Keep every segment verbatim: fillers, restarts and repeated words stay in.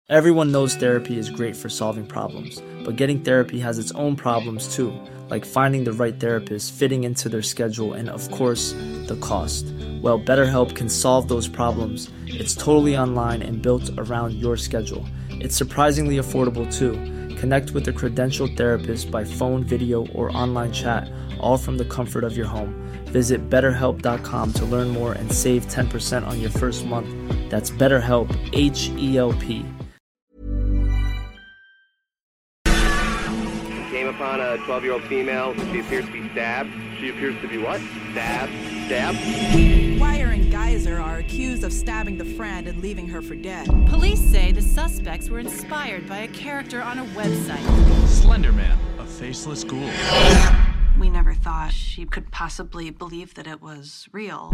Everyone knows therapy is great for solving problems, but getting therapy has its own problems too, like finding the right therapist, fitting into their schedule, and of course, the cost. Well, BetterHelp can solve those problems. It's totally online and built around your schedule. It's surprisingly affordable too. Connect with a credentialed therapist by phone, video, or online chat, all from the comfort of your home. Visit better help dot com to learn more and save ten percent on your first month. That's BetterHelp, H E L P. Came upon a twelve-year-old female. She appears to be stabbed. She appears to be what? Stabbed. Stabbed. Wire and Geyser are accused of stabbing the friend and leaving her for dead. Police say the suspects were inspired by a character on a website. Slenderman, a faceless ghoul. We never thought she could possibly believe that it was real.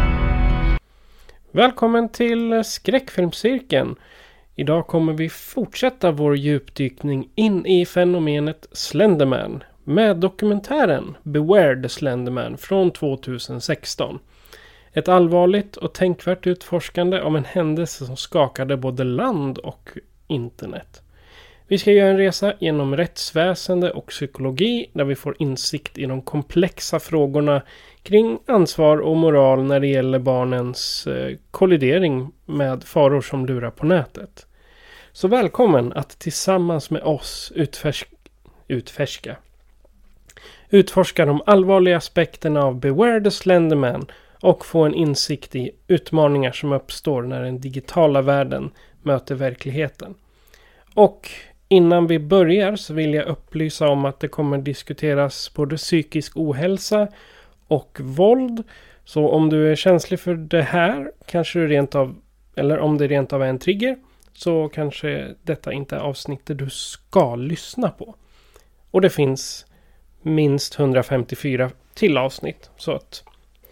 Välkommen till Skräckfilmscirkeln. Idag kommer vi fortsätta vår djupdykning in i fenomenet Slenderman med dokumentären Beware the Slenderman från tjugohundrasexton. Ett allvarligt och tänkvärt utforskande om en händelse som skakade både land och internet. Vi ska göra en resa genom rättsväsende och psykologi där vi får insikt i de komplexa frågorna kring ansvar och moral när det gäller barnens eh, kollidering med faror som lurar på nätet. Så välkommen att tillsammans med oss utfärska, utfärska, utforska de allvarliga aspekterna av Beware the Slenderman och få en insikt i utmaningar som uppstår när den digitala världen möter verkligheten. Och innan vi börjar så vill jag upplysa om att det kommer diskuteras både psykisk ohälsa och våld. Så om du är känslig för det här, kanske du rent av, eller om det rent av är en trigger, så kanske detta inte är avsnittet du ska lyssna på. Och det finns minst hundrafemtiofyra till avsnitt. Så att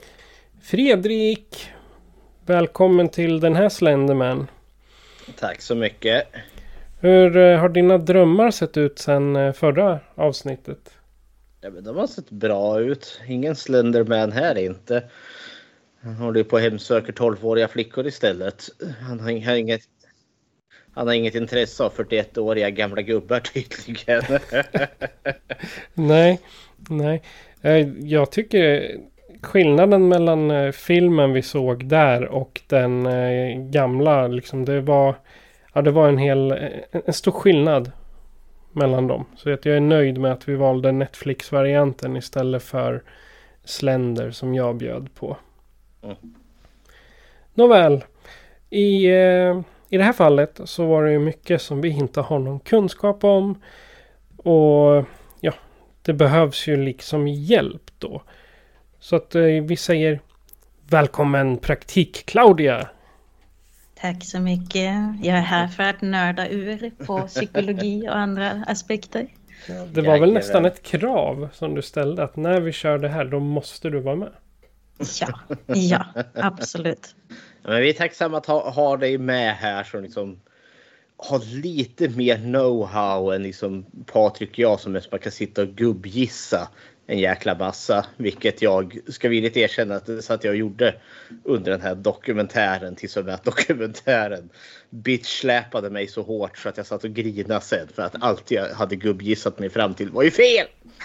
Fredrik, välkommen till den här Slenderman. Tack så mycket. Hur har dina drömmar sett ut sedan förra avsnittet? Ja, men de har sett bra ut. Ingen Slenderman här inte. Han håller på och hemsöker tolvåriga flickor istället. Han har, har inget han har inget intresse av fyrtioettåriga gamla gubbar tydligen. nej, nej. Jag tycker skillnaden mellan filmen vi såg där och den gamla, liksom det var ja, det var en hel en stor skillnad mellan dem. Så att jag är nöjd med att vi valde Netflix-varianten istället för Slender som jag bjöd på. Mm. Nåväl, i, eh, i det här fallet så var det ju mycket som vi inte har någon kunskap om. Och ja, det behövs ju liksom hjälp då. Så att eh, vi säger välkommen praktik Claudia. Tack så mycket. Jag är här för att nörda ur på psykologi och andra aspekter. Ja, det var väl nästan ett krav som du ställde att när vi kör det här då måste du vara med. Ja, ja, absolut. Ja, men vi är tacksamma att ha, ha dig med här som liksom har lite mer know-how än liksom Patrik och jag som mest bara kan sitta och gubbgissa en jäkla massa, vilket jag ska villigt erkänna att, så att jag gjorde under den här dokumentären, tills och med att dokumentären bitchsläpade mig så hårt så att jag satt och grinade sen för att allt jag hade gubbgissat mig fram till var ju fel.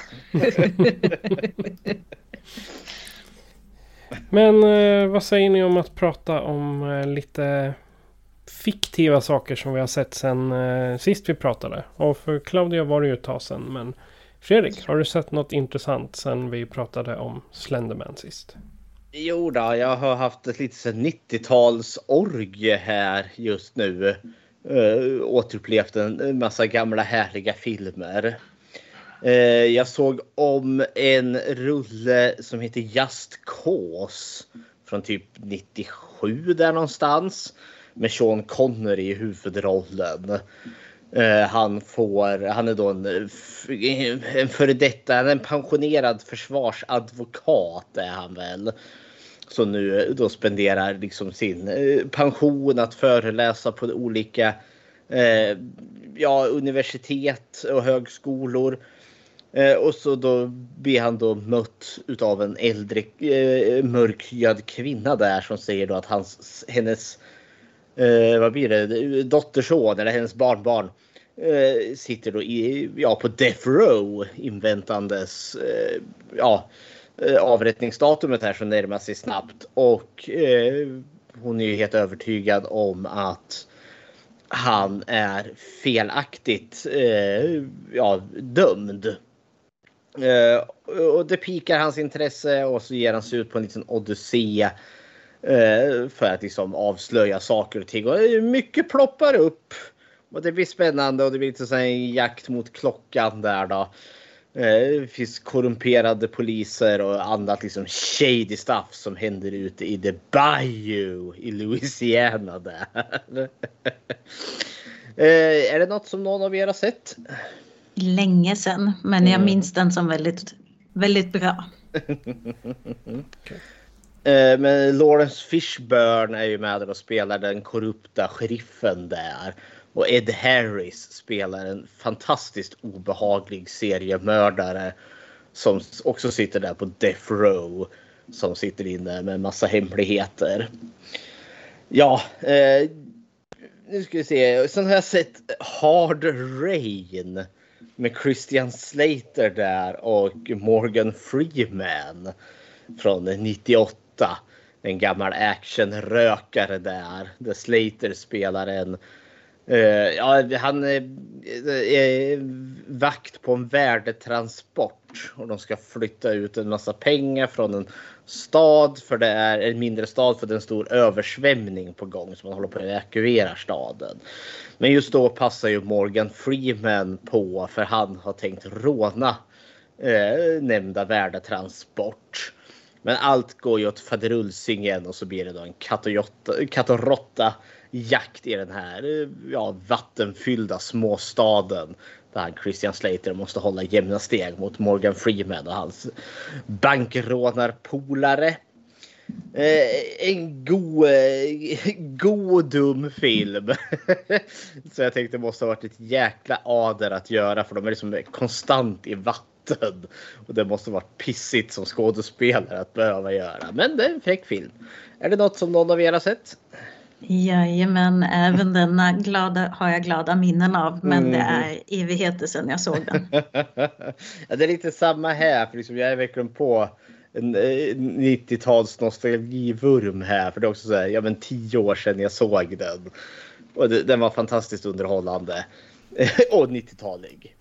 Men eh, vad säger ni om att prata om eh, lite fiktiva saker som vi har sett sen eh, sist vi pratade? Och för Claudia var det ju ett tag sen, men Fredrik, har du sett något intressant sen vi pratade om Slenderman sist? Jo då, jag har haft ett lite nittio-tals orgie här just nu. Uh, återupplevt en massa gamla härliga filmer. Uh, jag såg om en rulle som heter Just Cause från typ nittiosju där någonstans. Med Sean Connery i huvudrollen. Uh, han får, han är då en, en före detta, en pensionerad försvarsadvokat är han väl. Så nu då spenderar liksom sin eh, pension att föreläsa på olika eh, ja, universitet och högskolor. Eh, och så då blir han då mött utav en äldre eh, mörkhyad kvinna där som säger då att hans, hennes eh, vad blir det, dotterson eller hennes barnbarn eh, sitter då i, ja, på death row inväntandes eh, ja, avrättningsdatumet här som närmar sig snabbt. Och eh, hon är ju helt övertygad om att han är felaktigt eh, ja, dömd. Eh, och det pikar hans intresse och så ger han sig ut på en liten odyssé eh, för att liksom avslöja saker och ting. Och mycket ploppar upp och det blir spännande och det blir lite så en jakt mot klockan där då. Eh, det finns korrumperade poliser och annat liksom shady stuff som händer ute i the bayou i Louisiana där. eh, är det något som någon av er har sett? Länge sedan, men jag minns den som väldigt, väldigt bra. Okay. eh, men Lawrence Fishburne är ju med och spelar den korrupta sheriffen där. Och Ed Harris spelar en fantastiskt obehaglig seriemördare som också sitter där på death row. Som sitter inne med en massa hemligheter. Ja, eh, nu ska vi se. Sen har jag sett Hard Rain med Christian Slater där och Morgan Freeman från nittioåtta. En gammal actionrökare där. Där Slater spelar en Uh, ja, han är, är vakt på en värdetransport och de ska flytta ut en massa pengar från en stad för det är en mindre stad för det är en stor översvämning på gång så man håller på att evakuera staden. Men just då passar ju Morgan Freeman på för han har tänkt råna uh, nämnda värdetransport. Men allt går ju åt faderulsingen och så blir det då en katt och råtta jakt i den här ja, vattenfyllda småstaden där Christian Slater måste hålla jämna steg mot Morgan Freeman och hans bankrånarpolare. Eh, en god, eh, god dum film. Så jag tänkte det måste ha varit ett jäkla ader att göra för de är liksom konstant i vatten. Och det måste ha varit pissigt som skådespelare att behöva göra. Men det är en fräck film. Är det något som någon av er har sett? Jajamän, även denna glada, har jag glada minnen av. Men mm. det är evigheter sedan jag såg den. Ja, det är lite samma här. För liksom jag är verkligen på en nittio-tals nostalgivurm här. För det är också så här, ja men tio år sedan jag såg den. Och det, den var fantastiskt underhållande. Och nittiotalig.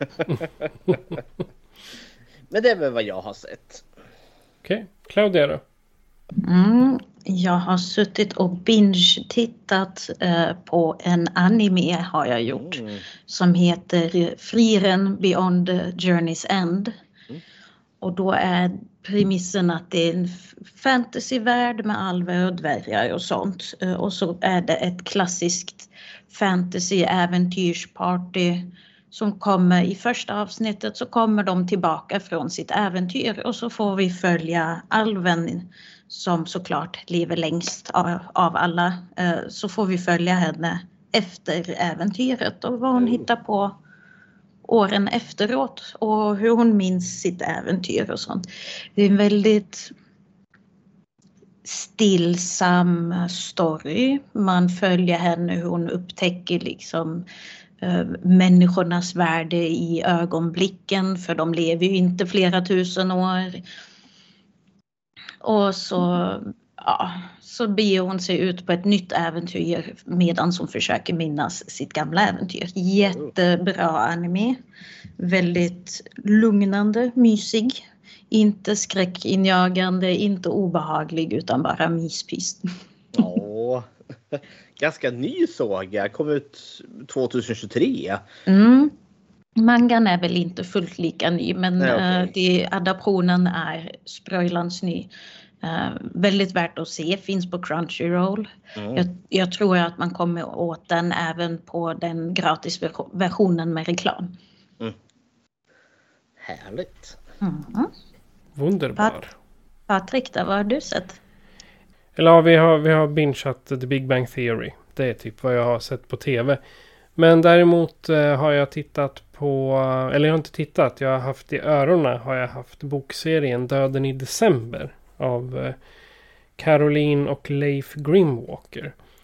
Men det är väl vad jag har sett. Okej, okay. Claudia då? Mm, jag har suttit och binge-tittat eh, på en anime har jag gjort. Mm. Som heter Frieren Beyond Journey's End. Mm. Och då är premissen att det är en fantasyvärld med alver och dvärgar och sånt. Eh, och så är det ett klassiskt fantasy-äventyrsparty som kommer i första avsnittet så kommer de tillbaka från sitt äventyr och så får vi följa alven som såklart lever längst av, av alla. Så får vi följa henne efter äventyret och vad hon hittar på åren efteråt och hur hon minns sitt äventyr och sånt. Det är en väldigt stillsam story. Man följer henne hur hon upptäcker liksom människornas värde i ögonblicken för de lever ju inte flera tusen år. Och så, ja, så beger hon sig ut på ett nytt äventyr medan hon försöker minnas sitt gamla äventyr. Jättebra anime. Väldigt lugnande, mysig. Inte skräckinjagande, inte obehaglig utan bara myspist. Åh, ganska ny såg jag. Kom ut tjugohundratjugotre. Mm. Mangan är väl inte fullt lika ny men Nej, okay. uh, det, adaptionen är spröjlans ny. Uh, väldigt värt att se, finns på Crunchyroll. Mm. Jag, jag tror att man kommer åt den även på den gratis versionen med reklam. Mm. Härligt. Mm. Wunderbar. Pat- Patrik, där, vad har du sett? Eller ja, vi har, vi har bingeat The Big Bang Theory. Det är typ vad jag har sett på tv. Men däremot eh, har jag tittat på, eller jag har inte tittat, jag har haft i öronen har jag haft bokserien Döden i december av eh, Caroline och Leif Grimwalker.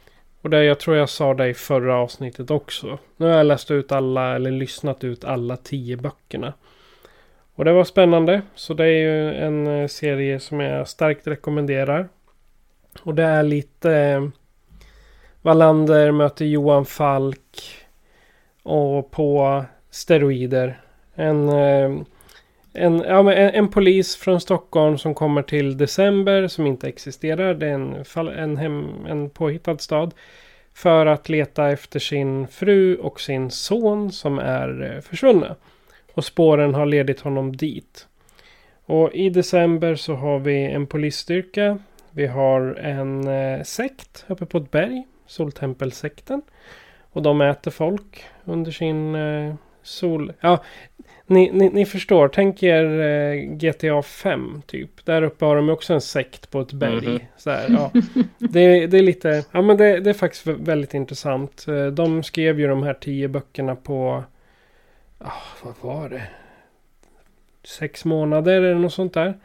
Och det, jag tror jag sa det i förra avsnittet också. Nu har jag läst ut alla, eller lyssnat ut alla tio böckerna. Och det var spännande. Så det är ju en serie som jag starkt rekommenderar. Och det är lite eh, Wallander möter Johan Falk. Och på steroider. En, eh, en, ja, men en, en polis från Stockholm som kommer till December. Som inte existerar. Det är en, en, hem, en påhittad stad. För att leta efter sin fru och sin son som är eh, försvunna. Och spåren har ledit honom dit. Och i december så har vi en polisstyrka. Vi har en eh, sekt uppe på ett berg. Soltempelsekten. Och de äter folk under sin eh, sol... Ja, ni, ni, ni förstår. Tänk er eh, G T A fem typ. Där uppe har de också en sekt på ett berg. Mm-hmm. Så här, ja. det, det är lite... Ja, men det, det är faktiskt väldigt intressant. De skrev ju de här tio böckerna på... Oh, vad var det? Sex månader eller något sånt där.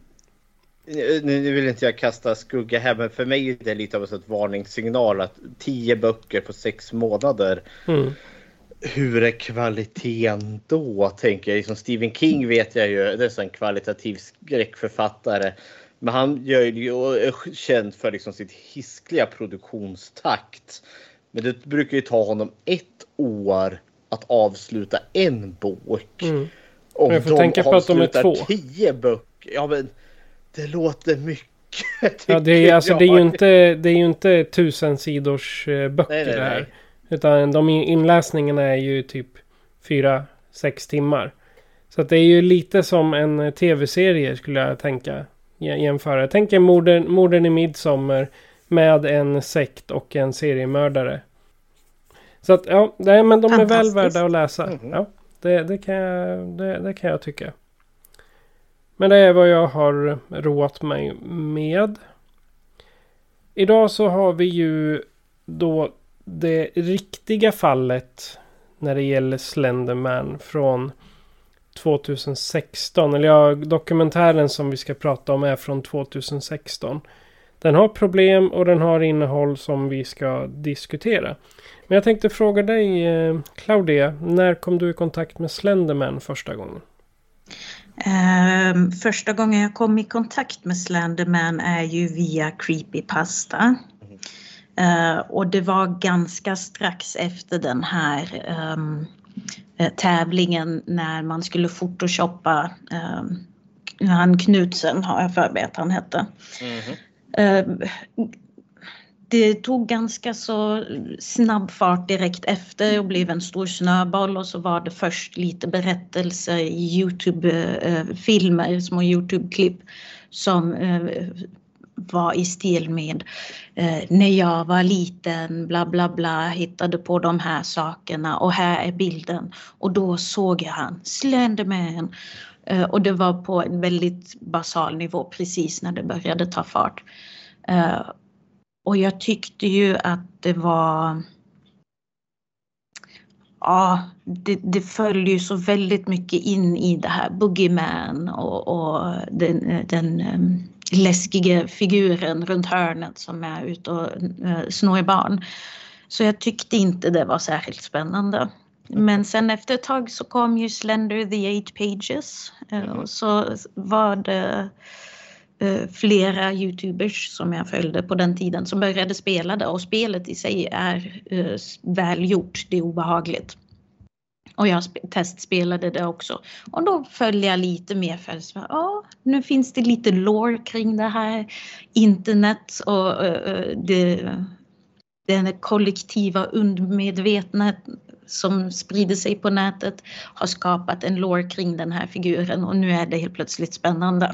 Nu vill inte jag kasta skugga här, men för mig är det lite av en varningssignal att tio böcker på sex månader. Mm. Hur är kvaliteten då, tänker jag. Liksom Stephen King vet jag ju, det är en kvalitativ skräckförfattare. Men han gör ju är känd för liksom sitt hiskliga produktionstakt. Men det brukar ju ta honom ett år att avsluta en bok. Mm. Om jag får tänka på att de är två. tio böcker. Ja, men det låter mycket. Ja, det är, alltså, det är ju inte, det är ju inte tusen sidors böcker nej, nej, det här. Nej. Utan de inläsningarna är ju typ fyra, sex timmar. Så att det är ju lite som en tv-serie skulle jag tänka. Jämföra. Jag tänker morden, morden i Midsommar med en sekt och en seriemördare. Så att ja, det, men de är väl värda att läsa. Mm-hmm. Ja, det, det, kan jag, det, det kan jag tycka. Men det är vad jag har roat mig med. Idag så har vi ju då det riktiga fallet när det gäller Slenderman från tjugohundrasexton. Eller ja, dokumentären som vi ska prata om är från tjugohundrasexton. Den har problem och den har innehåll som vi ska diskutera. Men jag tänkte fråga dig, Claudia, när kom du i kontakt med Slenderman första gången? Uh, första gången jag kom i kontakt med Slenderman är ju via Creepypasta. Uh, och det var ganska strax efter den här um, tävlingen när man skulle photoshoppa um, han Knutsen, har jag förberett han hette. Mm-hmm. Uh, det tog ganska så snabb fart direkt efter och blev en stor snöboll, och så var det först lite berättelser i YouTube-filmer, små YouTube-klipp som uh, var i stil med uh, när jag var liten, bla bla bla, hittade på de här sakerna och här är bilden. Och då såg jag han, Slenderman. Uh, och det var på en väldigt basal nivå precis när det började ta fart. Uh, Och jag tyckte ju att det var... Ja, det, det följde ju så väldigt mycket in i det här Boogeyman och, och den, den um, läskiga figuren runt hörnet som är ute och uh, snor barn. Så jag tyckte inte det var särskilt spännande. Men sen efter ett tag så kom ju Slender the Eight Pages. Uh, och så var det... flera YouTubers som jag följde på den tiden som började spela det, och spelet i sig är uh, välgjort, det är obehagligt. Och jag sp- testspelade det också. Och då följde jag lite mer för att ja, nu finns det lite lore kring det här internet och uh, det, den kollektiva undermedvetna som sprider sig på nätet har skapat en lore kring den här figuren, och nu är det helt plötsligt spännande.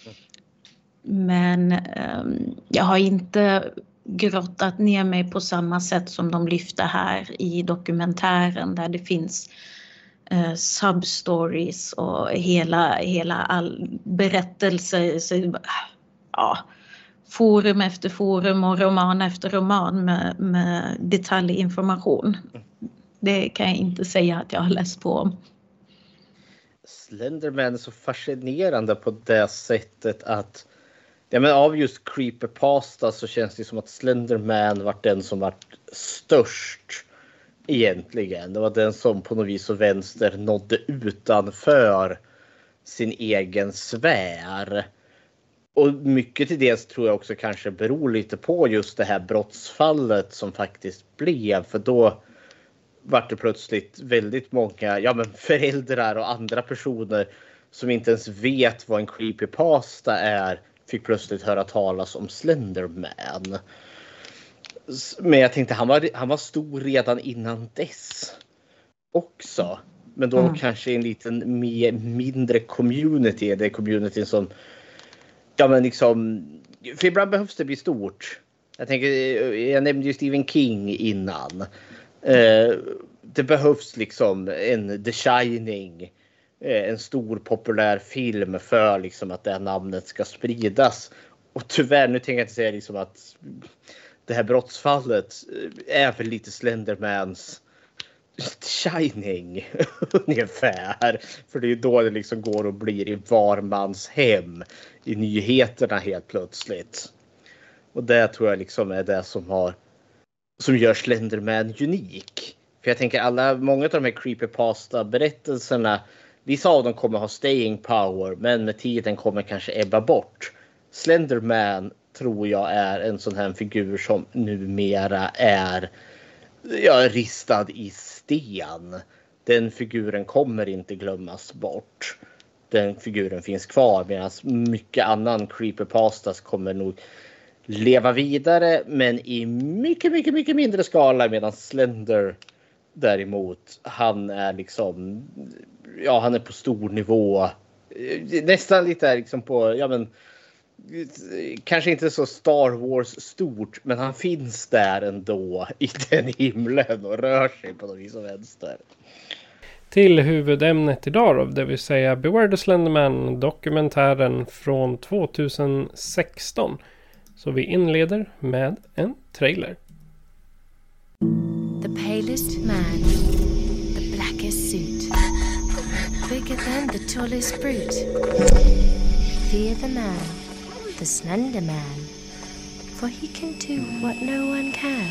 Men um, jag har inte grottat ner mig på samma sätt som de lyfter här i dokumentären, där det finns uh, substories och hela, hela all berättelser. Så, ja, forum efter forum och roman efter roman med, med detaljinformation. Det kan jag inte säga att jag har läst på om. Slenderman är så fascinerande på det sättet att Ja, men av just creepypasta så känns det som att Slenderman var den som var störst egentligen. Det var den som på något vis och vänster nådde utanför sin egen sfär. Och mycket till det tror jag också kanske beror lite på just det här brottsfallet som faktiskt blev. För då var det plötsligt väldigt många ja, men föräldrar och andra personer som inte ens vet vad en creepypasta är fick plötsligt höra talas om Slenderman. Men jag tänkte han var, han var stor redan innan dess också. Men då mm. kanske en liten mer, mindre community. Det är communityn som ja men liksom för ibland behövs det bli stort. Jag tänker, jag nämnde ju Stephen King innan. Eh, det behövs liksom en The Shining. Eh, en stor populär film för liksom att det här namnet ska spridas. Och tyvärr, nu tänker jag inte säga liksom att det här brottsfallet är väl lite Slendermans Shining ungefär. För det är ju då det liksom går och blir i var mans hem i nyheterna helt plötsligt. Och det tror jag liksom är det som har som gör Slenderman unik. För jag tänker alla, många av de här creepypasta berättelserna, vissa av dem kommer ha staying power, men med tiden kommer kanske ebba bort. Slenderman tror jag är en sån här figur som numera är ja, ristad i sten. Den figuren kommer inte glömmas bort. Den figuren finns kvar medan mycket annan creepypastas kommer nog leva vidare men i mycket, mycket, mycket mindre skala medan Slender däremot, han är liksom ja, han är på stor nivå. Nästan lite liksom på ja men kanske inte så Star Wars stort, men han finns där ändå i den himlen och rör sig på något vis och vänster. Till huvudämnet idag då, det vill säga Beware the Slenderman, dokumentären från tjugohundrasexton. Så vi inleder med en trailer. The palest man, the blackest suit, bigger than the tallest brute. Fear the man, the Slender Man, for he can do what no one can.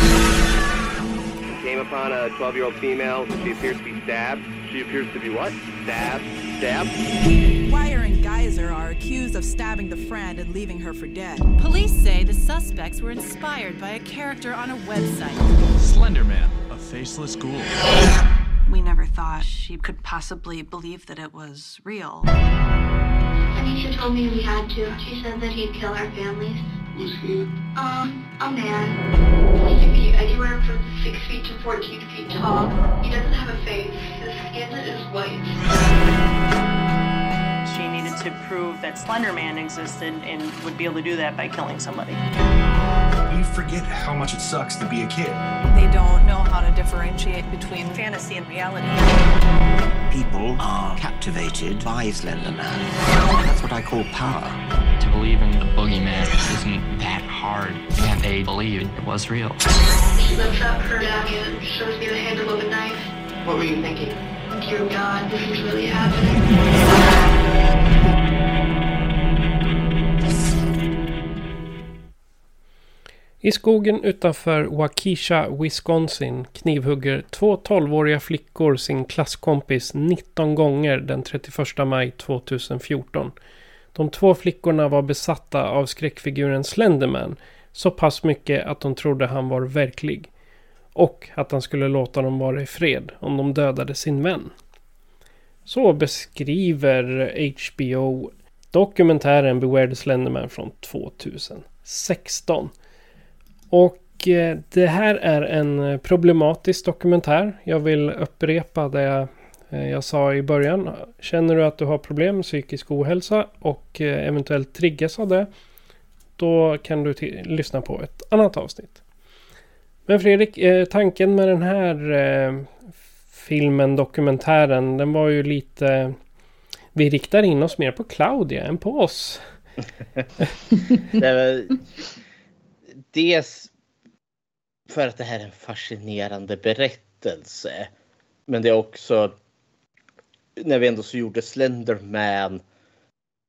Came upon a twelve-year-old female. She appears to be stabbed. She appears to be what? Stabbed. Stabbed. Wire and Geyser are accused of stabbing the friend and leaving her for dead. Police say the suspects were inspired by a character on a website. Slenderman, a faceless ghoul. We never thought she could possibly believe that it was real. Anisha told me we had to. She said that he'd kill our families. Who's he? Um, a man. He can be anywhere from six feet to fourteen feet tall. He doesn't have a face. His skin is white. She needed to prove that Slender Man existed and would be able to do that by killing somebody. We forget how much it sucks to be a kid. They don't know how to differentiate between fantasy and reality. People are captivated by Slender Man. That's what I call power. To believe in the boogeyman isn't that hard, and they believed it was real. She lifts up her jacket and shows me the handle of a knife. What were you thinking? Dear God, this is really happening. I skogen utanför Waukesha, Wisconsin knivhugger två tolvåriga flickor sin klasskompis nitton gånger den trettioförsta maj tjugohundrafjorton. De två flickorna var besatta av skräckfiguren Slenderman så pass mycket att de trodde han var verklig och att han skulle låta dem vara i fred om de dödade sin vän. Så beskriver H B O dokumentären Beware the Slenderman från tjugohundrasexton. Och det här är en problematisk dokumentär. Jag vill upprepa det jag sa i början. Känner du att du har problem med psykisk ohälsa och eventuellt triggas av det, då kan du t- lyssna på ett annat avsnitt. Men Fredrik, tanken med den här filmen, dokumentären, den var ju lite... Vi riktar in oss mer på Claudia än på oss. det var... Dels för att det här är en fascinerande berättelse. Men det är också, när vi ändå så gjorde Slenderman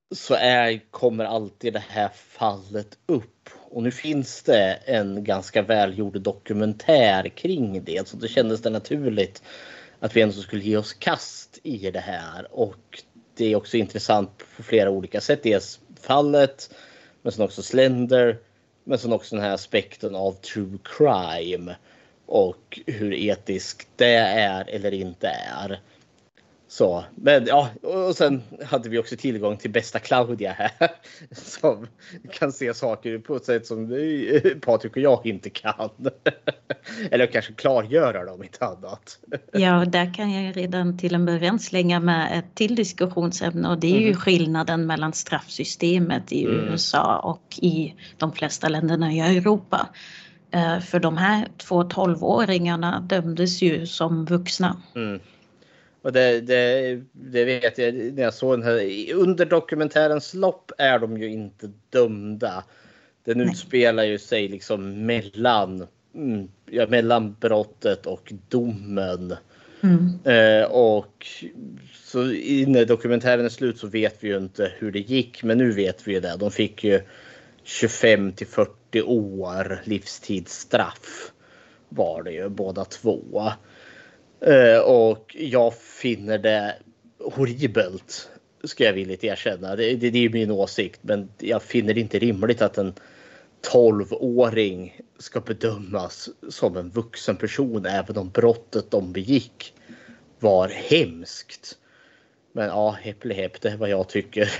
så är, kommer alltid det här fallet upp. Och nu finns det en ganska välgjord dokumentär kring det. Så det kändes det naturligt att vi ändå skulle ge oss kast i det här. Och det är också intressant på flera olika sätt. Dels fallet, men sen också Slender. Men sen också den här aspekten av true crime. Och hur etiskt det är eller inte är. Så, men ja, och sen hade vi också tillgång till bästa Claudia här. Som kan se saker på ett sätt som Patrik och jag inte kan. Eller kanske klargöra dem, inte annat. Ja, där kan jag redan till en början slänga med ett till diskussionsämne. Och det är ju mm. skillnaden mellan straffsystemet i mm. U S A och i de flesta länderna i Europa. För de här två tolvåringarna dömdes ju som vuxna. Mm. Och det, det, det vet jag när jag såg den här. Under dokumentärens lopp är de ju inte dömda. Den Nej. utspelar ju sig liksom mellan, mm, ja, mellan brottet och domen. Mm. Eh, och så när dokumentären är slut så vet vi ju inte hur det gick. Men nu vet vi ju det. De fick ju tjugofem till fyrtio år livstidsstraff var det ju båda två. Uh, och jag finner det horribelt, ska jag vilja erkänna. Det, det, det är min åsikt, men jag finner det inte rimligt att en tolvåring ska bedömas som en vuxen person även om brottet de begick var hemskt. Men ja, hepp det är vad jag tycker.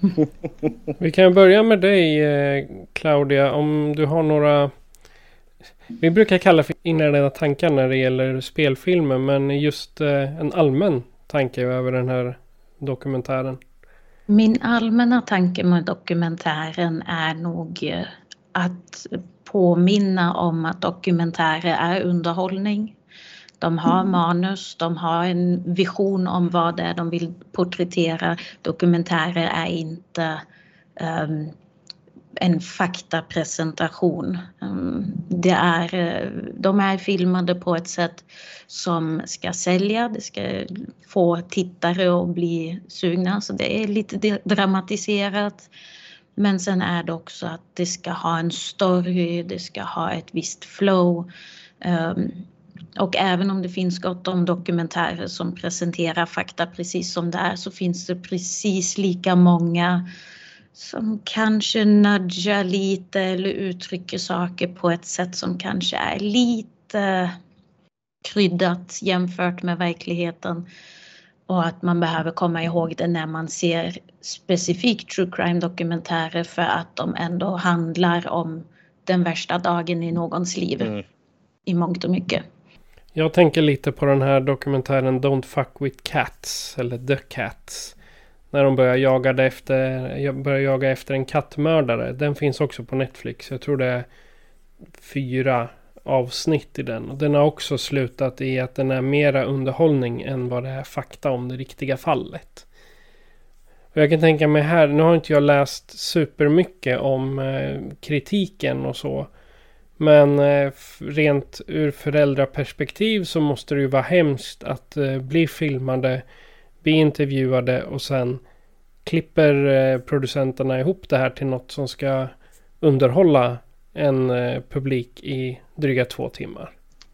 Vi kan börja med dig, Claudia, om du har några... Vi brukar kalla för inledande tankar när det gäller spelfilmer, men just eh, en allmän tanke över den här dokumentären. Min allmänna tanke med dokumentären är nog att påminna om att dokumentärer är underhållning. De har manus, de har en vision om vad det är de vill porträttera. Dokumentärer är inte... Um, en faktapresentation. Det är, de är filmade på ett sätt som ska sälja, det ska få tittare att bli sugna, så det är lite dramatiserat. Men sen är det också att det ska ha en story, det ska ha ett visst flow. Och även om det finns gott om dokumentärer som presenterar fakta precis som det är, så finns det precis lika många som kanske nudgar lite eller uttrycker saker på ett sätt som kanske är lite kryddat jämfört med verkligheten. Och att man behöver komma ihåg det när man ser specifikt true crime dokumentärer, för att de ändå handlar om den värsta dagen i någons liv. Mm. I mångt och mycket. Jag tänker lite på den här dokumentären Don't Fuck With Cats, eller The Cats. När de börjar jaga efter, börjar jaga efter en kattmördare. Den finns också på Netflix. Jag tror det är fyra avsnitt i den. Och den har också slutat i att den är mera underhållning än vad det är fakta om det riktiga fallet. Och jag kan tänka mig här, nu har inte jag läst supermycket om eh, kritiken och så. Men eh, rent ur föräldraperspektiv så måste det ju vara hemskt att eh, bli filmade, bli intervjuade och sen klipper eh, producenterna ihop det här till något som ska underhålla en eh, publik i dryga två timmar.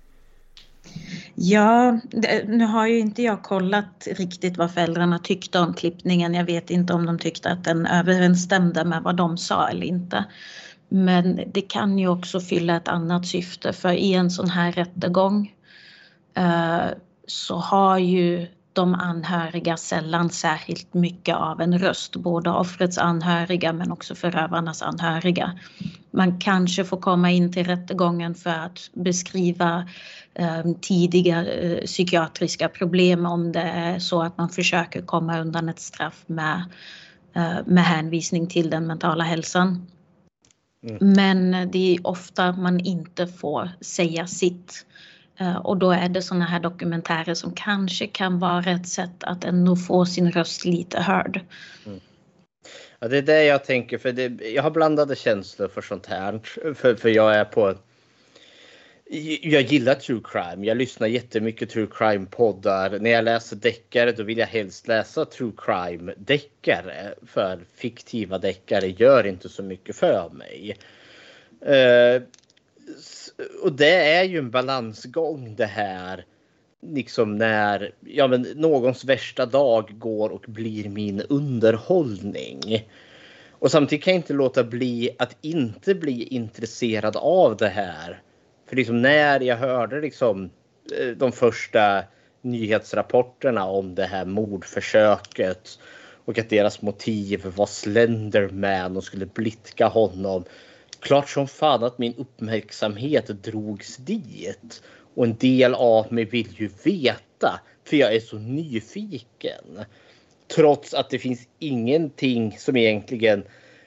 Ja, det, nu har ju inte jag kollat riktigt vad föräldrarna tyckte om klippningen. Jag vet inte om de tyckte att den överensstämde med vad de sa eller inte. Men det kan ju också fylla ett annat syfte, för i en sån här rättegång eh, så har ju de anhöriga sällan särskilt mycket av en röst, både offrets anhöriga men också förövarnas anhöriga. Man kanske får komma in till rättegången för att beskriva eh, tidiga eh, psykiatriska problem, om det är så att man försöker komma undan ett straff med, eh, med hänvisning till den mentala hälsan. Mm. Men det är ofta man inte får säga sitt. Och då är det såna här dokumentärer som kanske kan vara ett sätt att ändå få sin röst lite hörd. Mm. Ja, det är det jag tänker, för det, jag har blandade känslor för sånt här. För, för jag är på... Jag gillar true crime. Jag lyssnar jättemycket true crime-poddar. När jag läser deckare då vill jag helst läsa true crime-deckare. För fiktiva deckare gör inte så mycket för mig. Uh, och det är ju en balansgång det här. Liksom när ja, men någons värsta dag går och blir min underhållning. Och samtidigt kan jag inte låta bli att inte bli intresserad av det här. För liksom när jag hörde liksom de första nyhetsrapporterna om det här mordförsöket och att deras motiv var Slenderman och skulle blidka honom. Klart som fan att min uppmärksamhet drogs dit. Och en del av mig vill ju veta, för jag är så nyfiken. Trots att det finns ingenting som egentligen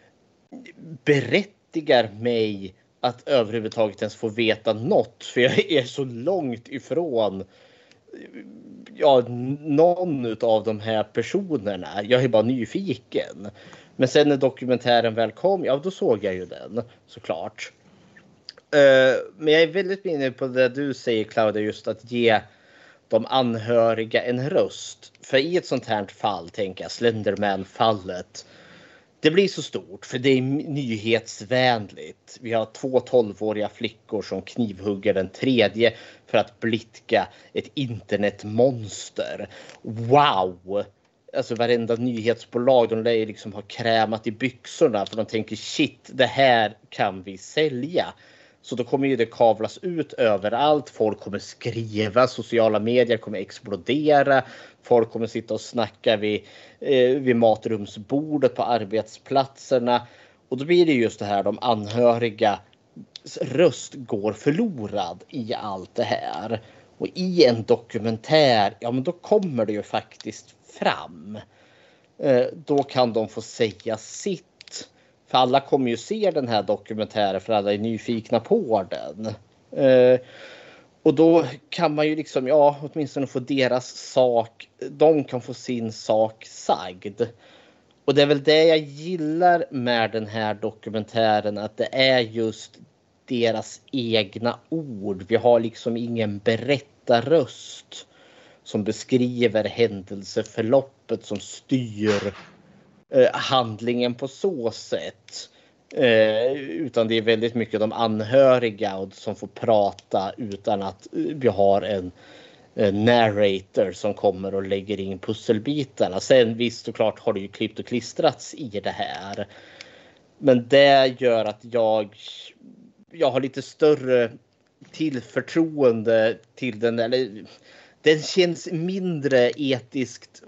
berättigar mig att överhuvudtaget ens få veta något. För jag är så långt ifrån ja, någon av de här personerna. Jag är bara nyfiken. Men sen när dokumentären väl kom, ja då såg jag ju den såklart. Men jag är väldigt inne på det du säger, Claudia, just att ge de anhöriga en röst. För i ett sånt här fall, tänker jag, Slenderman-fallet, det blir så stort för det är nyhetsvänligt. Vi har två tolvåriga flickor som knivhugger den tredje för att blidka ett internetmonster. Wow! Alltså varenda nyhetsbolag, de lär liksom ha krämat i byxorna för de tänker shit, det här kan vi sälja. Så då kommer ju det kavlas ut överallt. Folk kommer skriva, sociala medier kommer explodera. Folk kommer sitta och snacka vid, eh, vid matrumsbordet på arbetsplatserna. Och då blir det just det här, de anhöriga röst går förlorad i allt det här. Och i en dokumentär, ja men då kommer det ju faktiskt fram. Eh, då kan de få säga sitt. För alla kommer ju se den här dokumentären för alla är nyfikna på den. Eh, och då kan man ju liksom, ja, åtminstone få deras sak. De kan få sin sak sagd. Och det är väl det jag gillar med den här dokumentären. Att det är just deras egna ord. Vi har liksom ingen berättarröst som beskriver händelseförloppet som styr Eh, handlingen på så sätt. Eh, utan det är väldigt mycket de anhöriga och som får prata utan att vi har en eh, narrator som kommer och lägger in pusselbitarna. Sen visst såklart har det ju klippt och klistrats i det här. Men det gör att jag jag har lite större tillförtroende till den, eller den känns mindre etiskt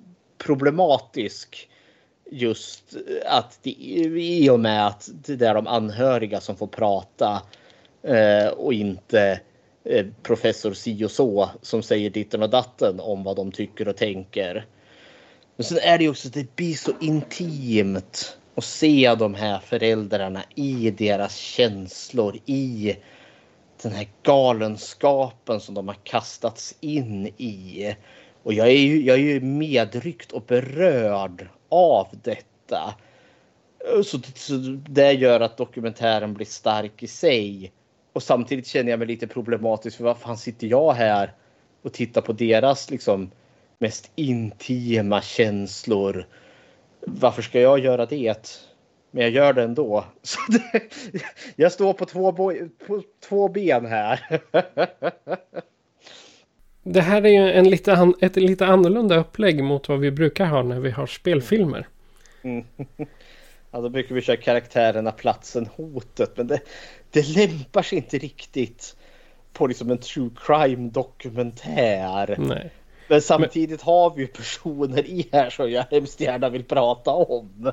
problematisk. Just att det, i och med att det är de anhöriga som får prata eh, och inte eh, professor si och så som säger ditten och datten om vad de tycker och tänker. Men sen är det ju också att det blir så intimt att se de här föräldrarna i deras känslor, i den här galenskapen som de har kastats in i. Och jag är ju, jag är ju medryckt och berörd av detta. Så, så det gör att dokumentären blir stark i sig. Och samtidigt känner jag mig lite problematisk. För vad fan sitter jag här och tittar på deras liksom mest intima känslor? Varför ska jag göra det? Men jag gör det ändå. Så det, jag står på två, bo- på två ben här. Det här är ju en lite an- ett lite annorlunda upplägg mot vad vi brukar ha när vi har spelfilmer. Mm. Ja, då brukar vi köra karaktärerna, platsen, hotet. Men det, det lämpar sig inte riktigt på liksom en true crime dokumentär. Nej. Men samtidigt men... har vi ju personer i här som jag hemskt gärna vill prata om.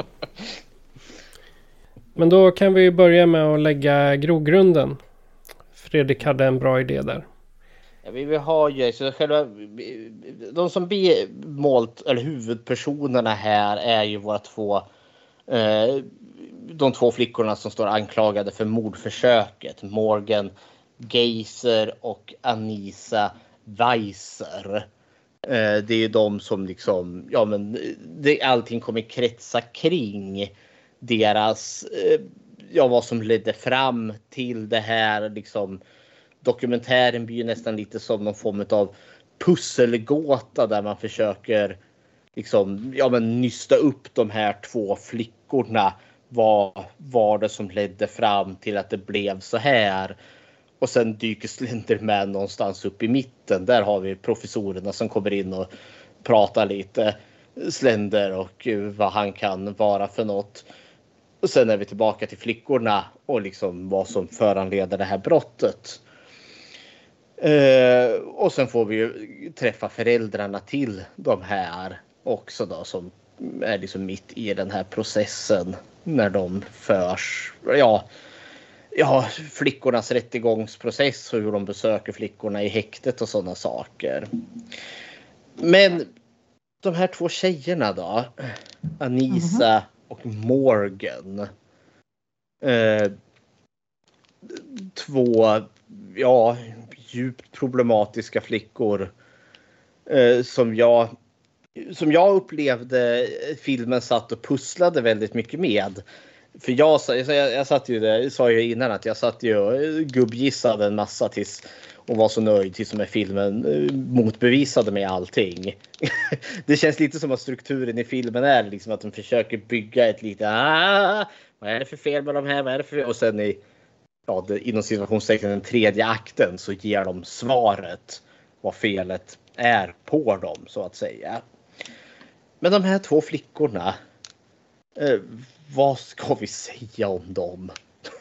Men då kan vi börja med att lägga grogrunden. Fredrik hade en bra idé där. Ja, vi har ju så själva, de som blir målt eller huvudpersonerna här är ju våra två eh, de två flickorna som står anklagade för mordförsöket, Morgan Geyser och Anissa Weiser. Eh, det är ju de som liksom, ja men det, allting kommer kretsa kring deras, eh, ja vad som ledde fram till det här liksom. dokumentären blir ju nästan lite som någon form av pusselgåta där man försöker liksom, ja, men nysta upp de här två flickorna. Vad var det som ledde fram till att det blev så här? Och sen dyker Slenderman någonstans upp i mitten. Där har vi professorerna som kommer in och pratar lite Slender och vad han kan vara för något. Och sen är vi tillbaka till flickorna och liksom vad som föranleder det här brottet. Eh, och sen får vi ju träffa föräldrarna till de här också då, som är liksom mitt i den här processen när de förs, ja, ja, flickornas rättegångsprocess och hur de besöker flickorna i häktet och sådana saker. Men de här två tjejerna då, Anissa mm-hmm. och Morgan, eh, två, ja, djupt problematiska flickor eh, som jag som jag upplevde filmen satt och pusslade väldigt mycket med. För jag, jag, jag satt ju där, sa ju innan att jag satt ju och gubbgissade en massa tills och var så nöjd tills med filmen motbevisade med allting. Det känns lite som att strukturen i filmen är liksom att de försöker bygga ett lite ah, vad är det för fel med de här, vad är det för fel? Och sen i ja, det, inom situationstecken den tredje akten så ger de svaret vad felet är på dem så att säga. Men de här två flickorna, eh, vad ska vi säga om dem?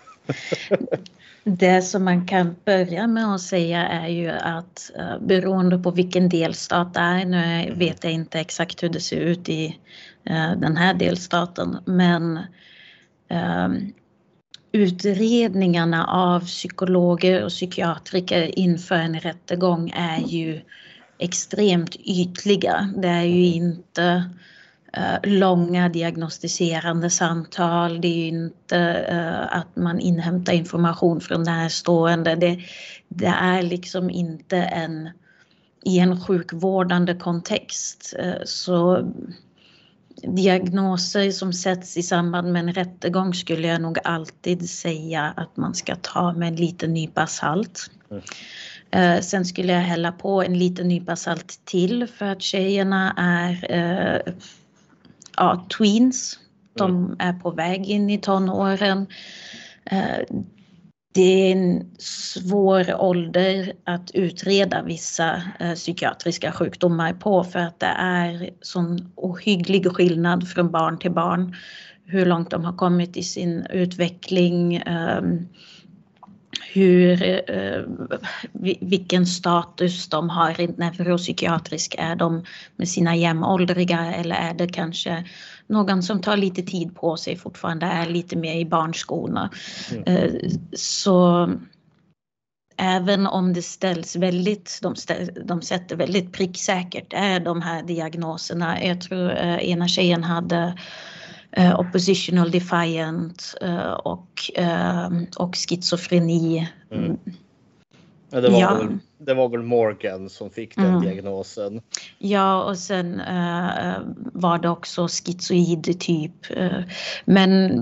Det som man kan börja med att säga är ju att uh, beroende på vilken delstat det är, nu vet jag inte exakt hur det ser ut i uh, den här delstaten, men uh, utredningarna av psykologer och psykiatriker inför en rättegång är ju extremt ytliga. Det är ju inte uh, långa diagnostiserande samtal. Det är ju inte uh, att man inhämtar information från närstående. Det, det är liksom inte en i en sjukvårdande kontext. Uh, så diagnoser som sätts i samband med en rättegång skulle jag nog alltid säga att man ska ta med en liten nypa salt. Mm. Uh, sen skulle jag hälla på en liten nypa salt till för att tjejerna är uh, ja, tweens. De mm. är på väg in i tonåren. Uh, det är en svår ålder att utreda vissa uh, psykiatriska sjukdomar på för att det är sån ohygglig skillnad från barn till barn. Hur långt de har kommit i sin utveckling. Um, hur, eh, vilken status de har rent neuropsykiatrisk. Är de med sina jämnåldriga eller är det kanske någon som tar lite tid på sig fortfarande, är lite mer i barnskorna. Mm. Eh, så även om det ställs väldigt, de, ställ, de sätter väldigt pricksäkert är de här diagnoserna. Jag tror eh, ena tjejen hade Uh, oppositional defiant uh, och, uh, och schizofreni. Mm. Ja, det, var ja. Väl, det var väl Morgan som fick den mm. diagnosen. Ja, och sen uh, var det också schizoid typ. Uh, men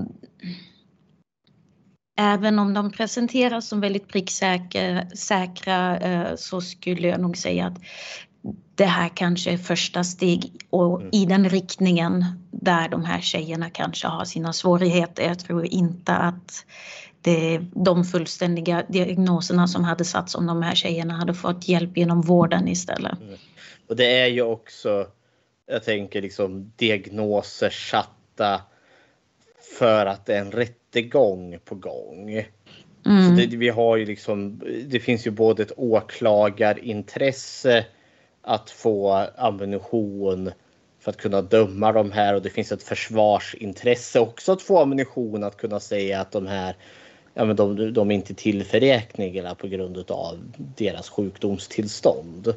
även om de presenteras som väldigt pricksäkra säkra, uh, så skulle jag nog säga att det här kanske är första steg och mm. i den riktningen där de här tjejerna kanske har sina svårigheter. Jag tror inte att det, de fullständiga diagnoserna som hade satts om de här tjejerna hade fått hjälp genom vården istället. Mm. Och det är ju också, jag tänker liksom diagnoser satta för att det är en rättegång på gång. Mm. Så det, vi har ju liksom, det finns ju både ett åklagarintresse att få ammunition för att kunna döma de här, och det finns ett försvarsintresse också att få ammunition att kunna säga att de här, ja, men de, de är inte tillförräknade på grund av deras sjukdomstillstånd.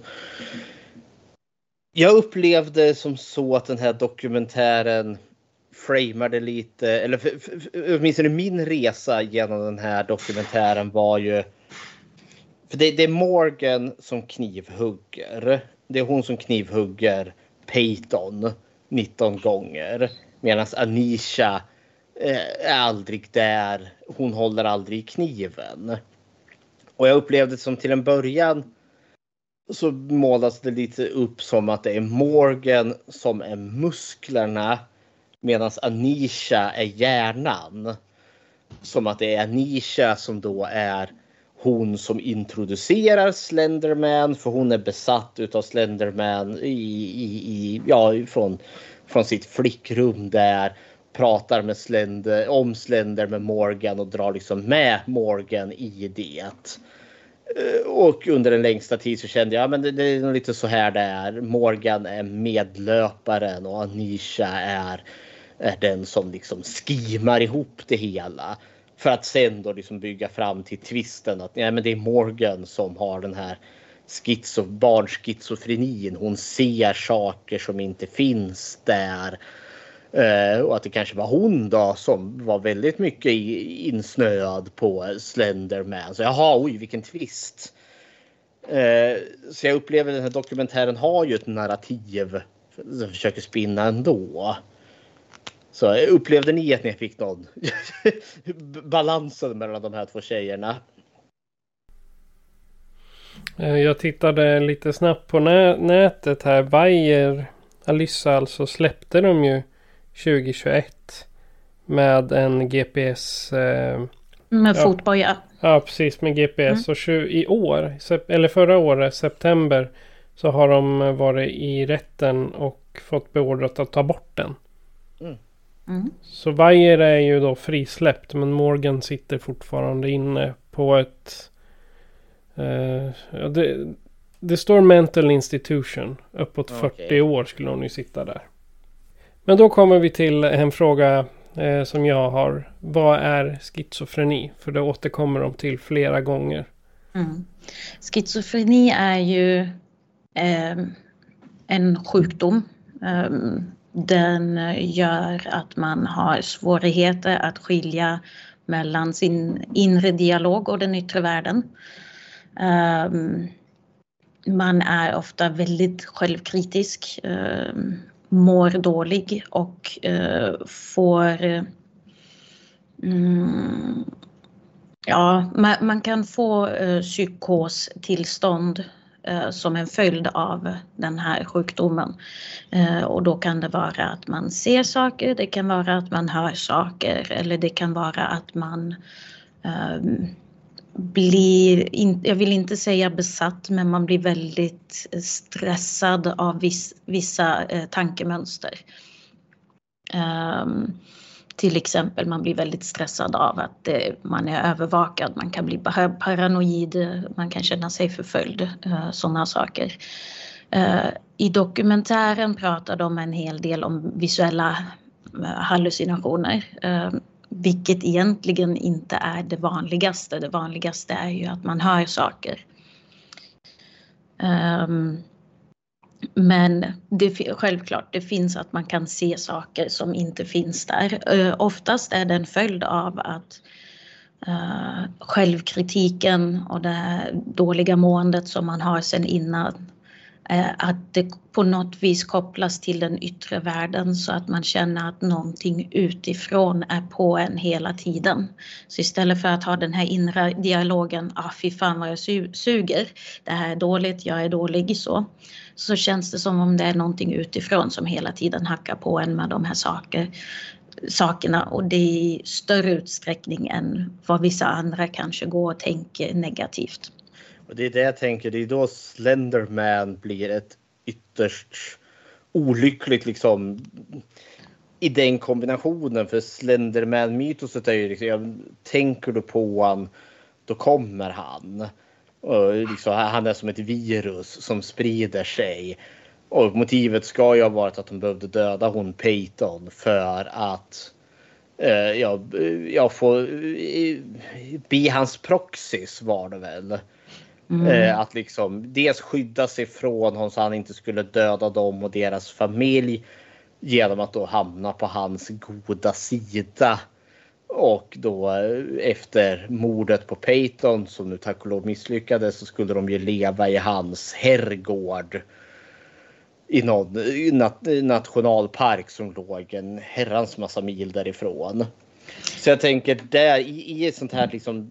Jag upplevde som så att den här dokumentären framade lite, eller för, för, åtminstone min resa genom den här dokumentären var ju, för det, det är Morgan som knivhugger. Det är hon som knivhugger Peyton nitton gånger. Medan Anisha eh, är aldrig där. Hon håller aldrig i kniven. Och jag upplevde som till en början så målas det lite upp som att det är Morgan som är musklerna medan Anisha är hjärnan. Som att det är Anisha som då är hon som introducerar Slenderman, för hon är besatt utav Slenderman i, i, i, ja, från, från sitt flickrum där. Pratar med Slender, om Slender med Morgan och drar liksom med Morgan i det. Och under den längsta tid så kände jag, men det, det är nog lite så här det är. Morgan är medlöparen och Anisha är, är den som liksom skimar ihop det hela. För att sen då liksom bygga fram till twisten att ja, men det är Morgan som har den här schizo, barnschizofrenin. Hon ser saker som inte finns där. Uh, och att det kanske var hon då som var väldigt mycket insnöad på Slenderman. Så jaha, oj vilken twist. Uh, så jag upplever den här dokumentären har ju ett narrativ som försöker spinna ändå. Så upplevde ni att ni fick någon balansen mellan de här två tjejerna? Jag tittade lite snabbt på nä- nätet här. Wire, Alyssa alltså, släppte de ju tjugohundratjugoett med en G P S eh, med ja, fotboja. Ja, precis, med G P S. Mm. Och tjugo, i år, sep- eller förra året, september, så har de varit i rätten och fått beordrat att ta bort den. Mm. Mm. Så Wire är ju då frisläppt, men Morgan sitter fortfarande inne på ett eh, ja, det, det står mental institution. Uppåt Okay. fyrtio år skulle hon ju sitta där. Men då kommer vi till en fråga eh, som jag har. Vad är schizofreni? För det återkommer de till flera gånger. Mm. Schizofreni är ju eh, en sjukdom. Eh, den gör att man har svårigheter att skilja mellan sin inre dialog och den yttre världen. Eh, man är ofta väldigt självkritisk. Eh, mår dålig och eh, får mm, ja, man, man kan få eh, psykostillstånd eh, som en följd av den här sjukdomen. Eh, och då kan det vara att man ser saker, det kan vara att man hör saker, eller det kan vara att man eh, blir, in, jag vill inte säga besatt, men man blir väldigt stressad av viss, vissa eh, tankemönster. Um, till exempel man blir väldigt stressad av att eh, man är övervakad, man kan bli paranoid, man kan känna sig förföljd, eh, sådana saker. Uh, I dokumentären pratar de en hel del om visuella uh, hallucinationer. Uh, Vilket egentligen inte är det vanligaste. Det vanligaste är ju att man hör saker. Um, men det, självklart, det finns att man kan se saker som inte finns där. Uh, oftast är det en följd av att uh, självkritiken och det dåliga måendet som man har sedan innan, att det på något vis kopplas till den yttre världen, så att man känner att någonting utifrån är på en hela tiden. Så istället för att ha den här inre dialogen, ah fy fan vad jag su- suger, det här är dåligt, jag är dålig, så så känns det som om det är någonting utifrån som hela tiden hackar på en med de här saker, sakerna, och det är i större utsträckning än vad vissa andra kanske går och tänker negativt. Och det är det jag tänker, det är då Slenderman blir ett ytterst olyckligt liksom i den kombinationen. För Slenderman-mytoset är ju liksom, tänker du på han, då kommer han. Och liksom, han är som ett virus som sprider sig. Och motivet ska ju ha varit att de behövde döda hon Peyton för att eh, jag, jag får eh, bli hans proxys, var det väl. Mm. Eh, att liksom dels skydda sig från honom så han inte skulle döda dem och deras familj, genom att då hamna på hans goda sida. Och då efter mordet på Peyton, som nu tack och lov misslyckades, så skulle de ju leva i hans herrgård i någon nat- nationalpark som låg en herrans massa mil därifrån. Så jag tänker där i, i ett sånt här liksom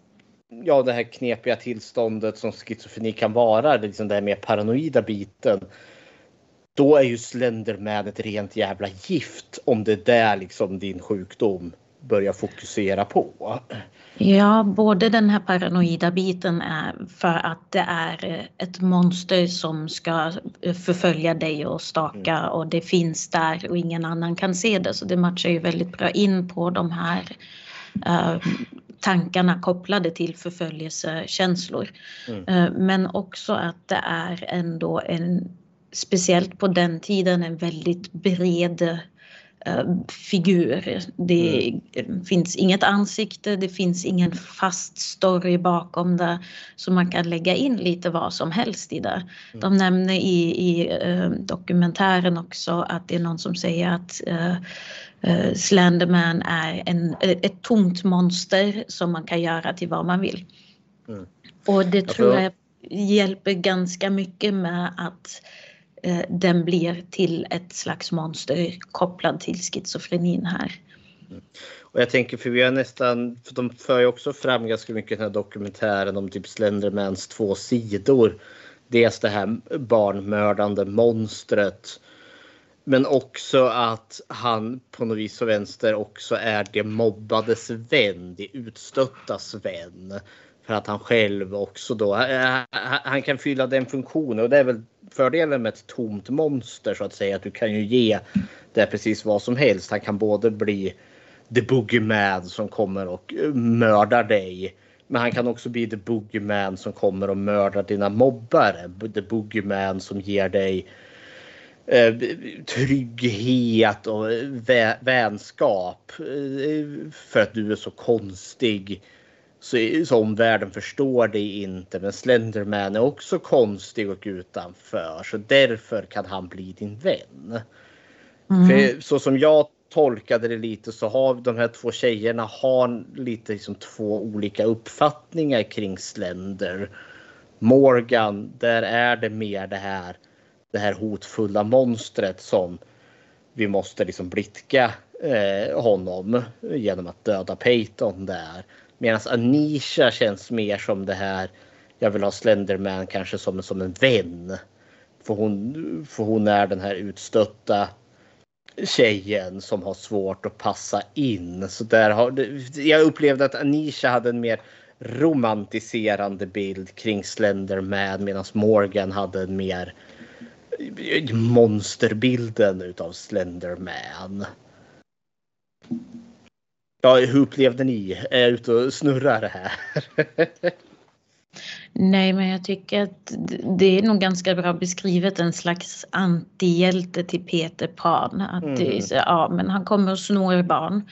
ja, det här knepiga tillståndet som schizofreni kan vara, liksom det här mer paranoida biten. Då är ju Slenderman ett rent jävla gift om det är där liksom din sjukdom börjar fokusera på. Ja, både den här paranoida biten är för att det är ett monster som ska förfölja dig och staka mm. och det finns där och ingen annan kan se det. Så det matchar ju väldigt bra in på de här uh, tankarna kopplade till förföljelsekänslor. Mm. Uh, men också att det är ändå en, speciellt på den tiden, en väldigt bred figur. Det mm. finns inget ansikte, det finns ingen fast story bakom det, så man kan lägga in lite vad som helst i det. Mm. De nämner i, i uh, dokumentären också att det är någon som säger att uh, uh, Slenderman är en, ett tomt monster som man kan göra till vad man vill. Mm. Och det jag tror jag hjälper ganska mycket med att den blir till ett slags monster kopplad till schizofrenin här. Mm. Och jag tänker, för vi har nästan, för de för ju också fram ganska mycket den här dokumentären om typ Slendermans två sidor. Dels det här barnmördande monstret, men också att han på något vis och vänster också är det mobbades vän, det utstöttas vän. För att han själv också då, han kan fylla den funktionen, och det är väl fördelen med ett tomt monster så att säga, att du kan ju ge det precis vad som helst. Han kan både bli the boogeyman som kommer och mördar dig, men han kan också bli the boogeyman som kommer och mördar dina mobbare. The boogeyman som ger dig eh, trygghet och vä- vänskap eh, för att du är så konstig. Så, så omvärlden förstår det inte. Men Slenderman är också konstig och utanför. Så därför kan han bli din vän. Mm. För så som jag tolkade det lite, så har de här två tjejerna har lite liksom två olika uppfattningar kring Slender. Morgan, där är det mer det här, det här hotfulla monstret som vi måste liksom blidka eh, honom genom att döda Peyton där. Medan Anisha känns mer som det här, jag vill ha Slenderman kanske som, som en vän. För hon, för hon är den här utstötta tjejen som har svårt att passa in. Så där har, jag upplevde att Anisha hade en mer romantiserande bild kring Slenderman, medan Morgan hade en mer monsterbilden utav Slenderman. Ja, hur upplevde ni? Är jag ute och snurrar här? Nej, men jag tycker att det är nog ganska bra beskrivet, en slags antihjälte till Peter Pan. Att mm. det är så, ja, men han kommer och snor barn.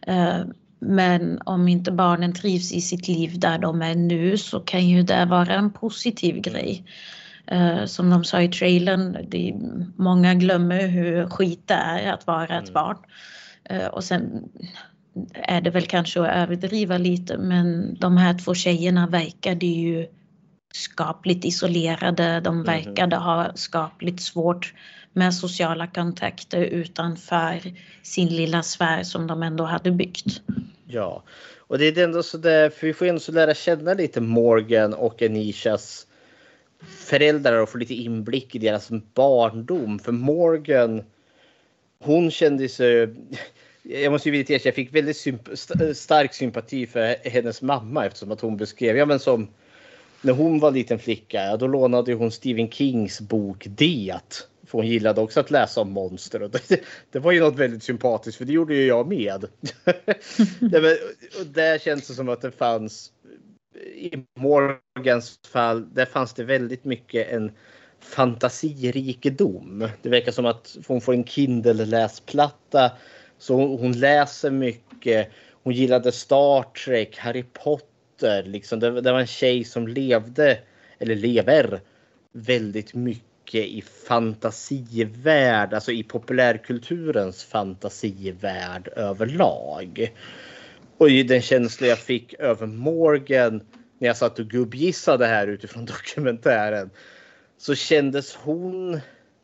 Men om inte barnen trivs i sitt liv där de är nu, så kan ju det vara en positiv grej. Som de sa i trailern, det är, många glömmer hur skit det är att vara mm. ett barn. Och sen är det väl kanske att överdriva lite, men de här två tjejerna verkade ju skapligt isolerade. De verkade ha skapligt svårt med sociala kontakter utanför sin lilla sfär som de ändå hade byggt. Ja, och det är ändå så där, för vi får ändå så lära känna lite Morgan och Anishas föräldrar och få lite inblick i deras barndom. För Morgan, hon kände sig, jag måste ju vilja erkänna, jag fick väldigt symp- stark sympati för hennes mamma, eftersom att hon beskrev, ja men som när hon var liten flicka, ja, då lånade hon Stephen Kings bok Det. För hon gillade också att läsa om monster. Och det, det var ju något väldigt sympatiskt, för det gjorde ju jag med. det, var, och där känns det som att det fanns, i Morgans fall, där fanns det väldigt mycket en fantasirikedom. Det verkar som att hon får en Kindle-läsplatta, så hon, hon läser mycket. Hon gillade Star Trek, Harry Potter. Liksom. Det, det var en tjej som levde, eller lever, väldigt mycket i fantasivärld, alltså i populärkulturens fantasivärld överlag. Och i den känsla jag fick över Morgan när jag satt och gubbgissade här utifrån dokumentären, så kändes hon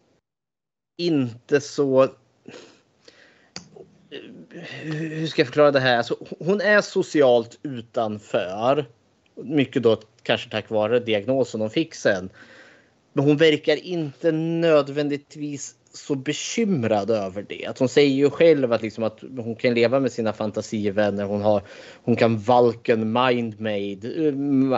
inte så, hur ska jag förklara det här? Alltså, hon är socialt utanför, Mycket då kanske tack vare diagnosen hon fick sen. Men hon verkar inte nödvändigtvis så bekymrad över det. Att hon säger ju själv att, liksom att hon kan leva med sina fantasivänner. Hon, har, hon kan Vulcan mindmade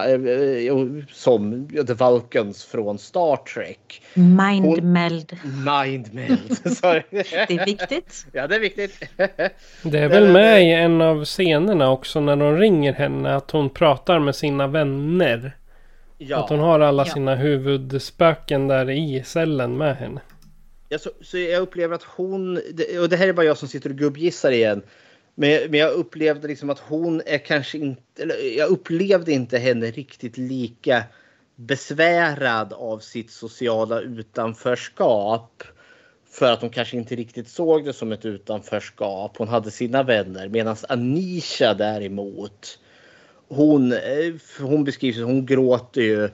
som The Vulcans från Star Trek. Mindmeld. Mindmeld, sorry. Det är viktigt. Ja, det är viktigt. Det är väl med i en av scenerna också när de ringer henne att hon pratar med sina vänner. Ja. Att hon har alla sina ja. huvudspöken där i cellen med henne. Ja, så, så jag upplever att hon, och det här är bara jag som sitter och gubbgissar igen, men, men jag upplevde liksom att hon är kanske inte, eller jag upplevde inte henne riktigt lika besvärad av sitt sociala utanförskap, för att hon kanske inte riktigt såg det som ett utanförskap. Hon hade sina vänner, medan Anisha däremot, hon, hon beskrivs, hon gråter ju.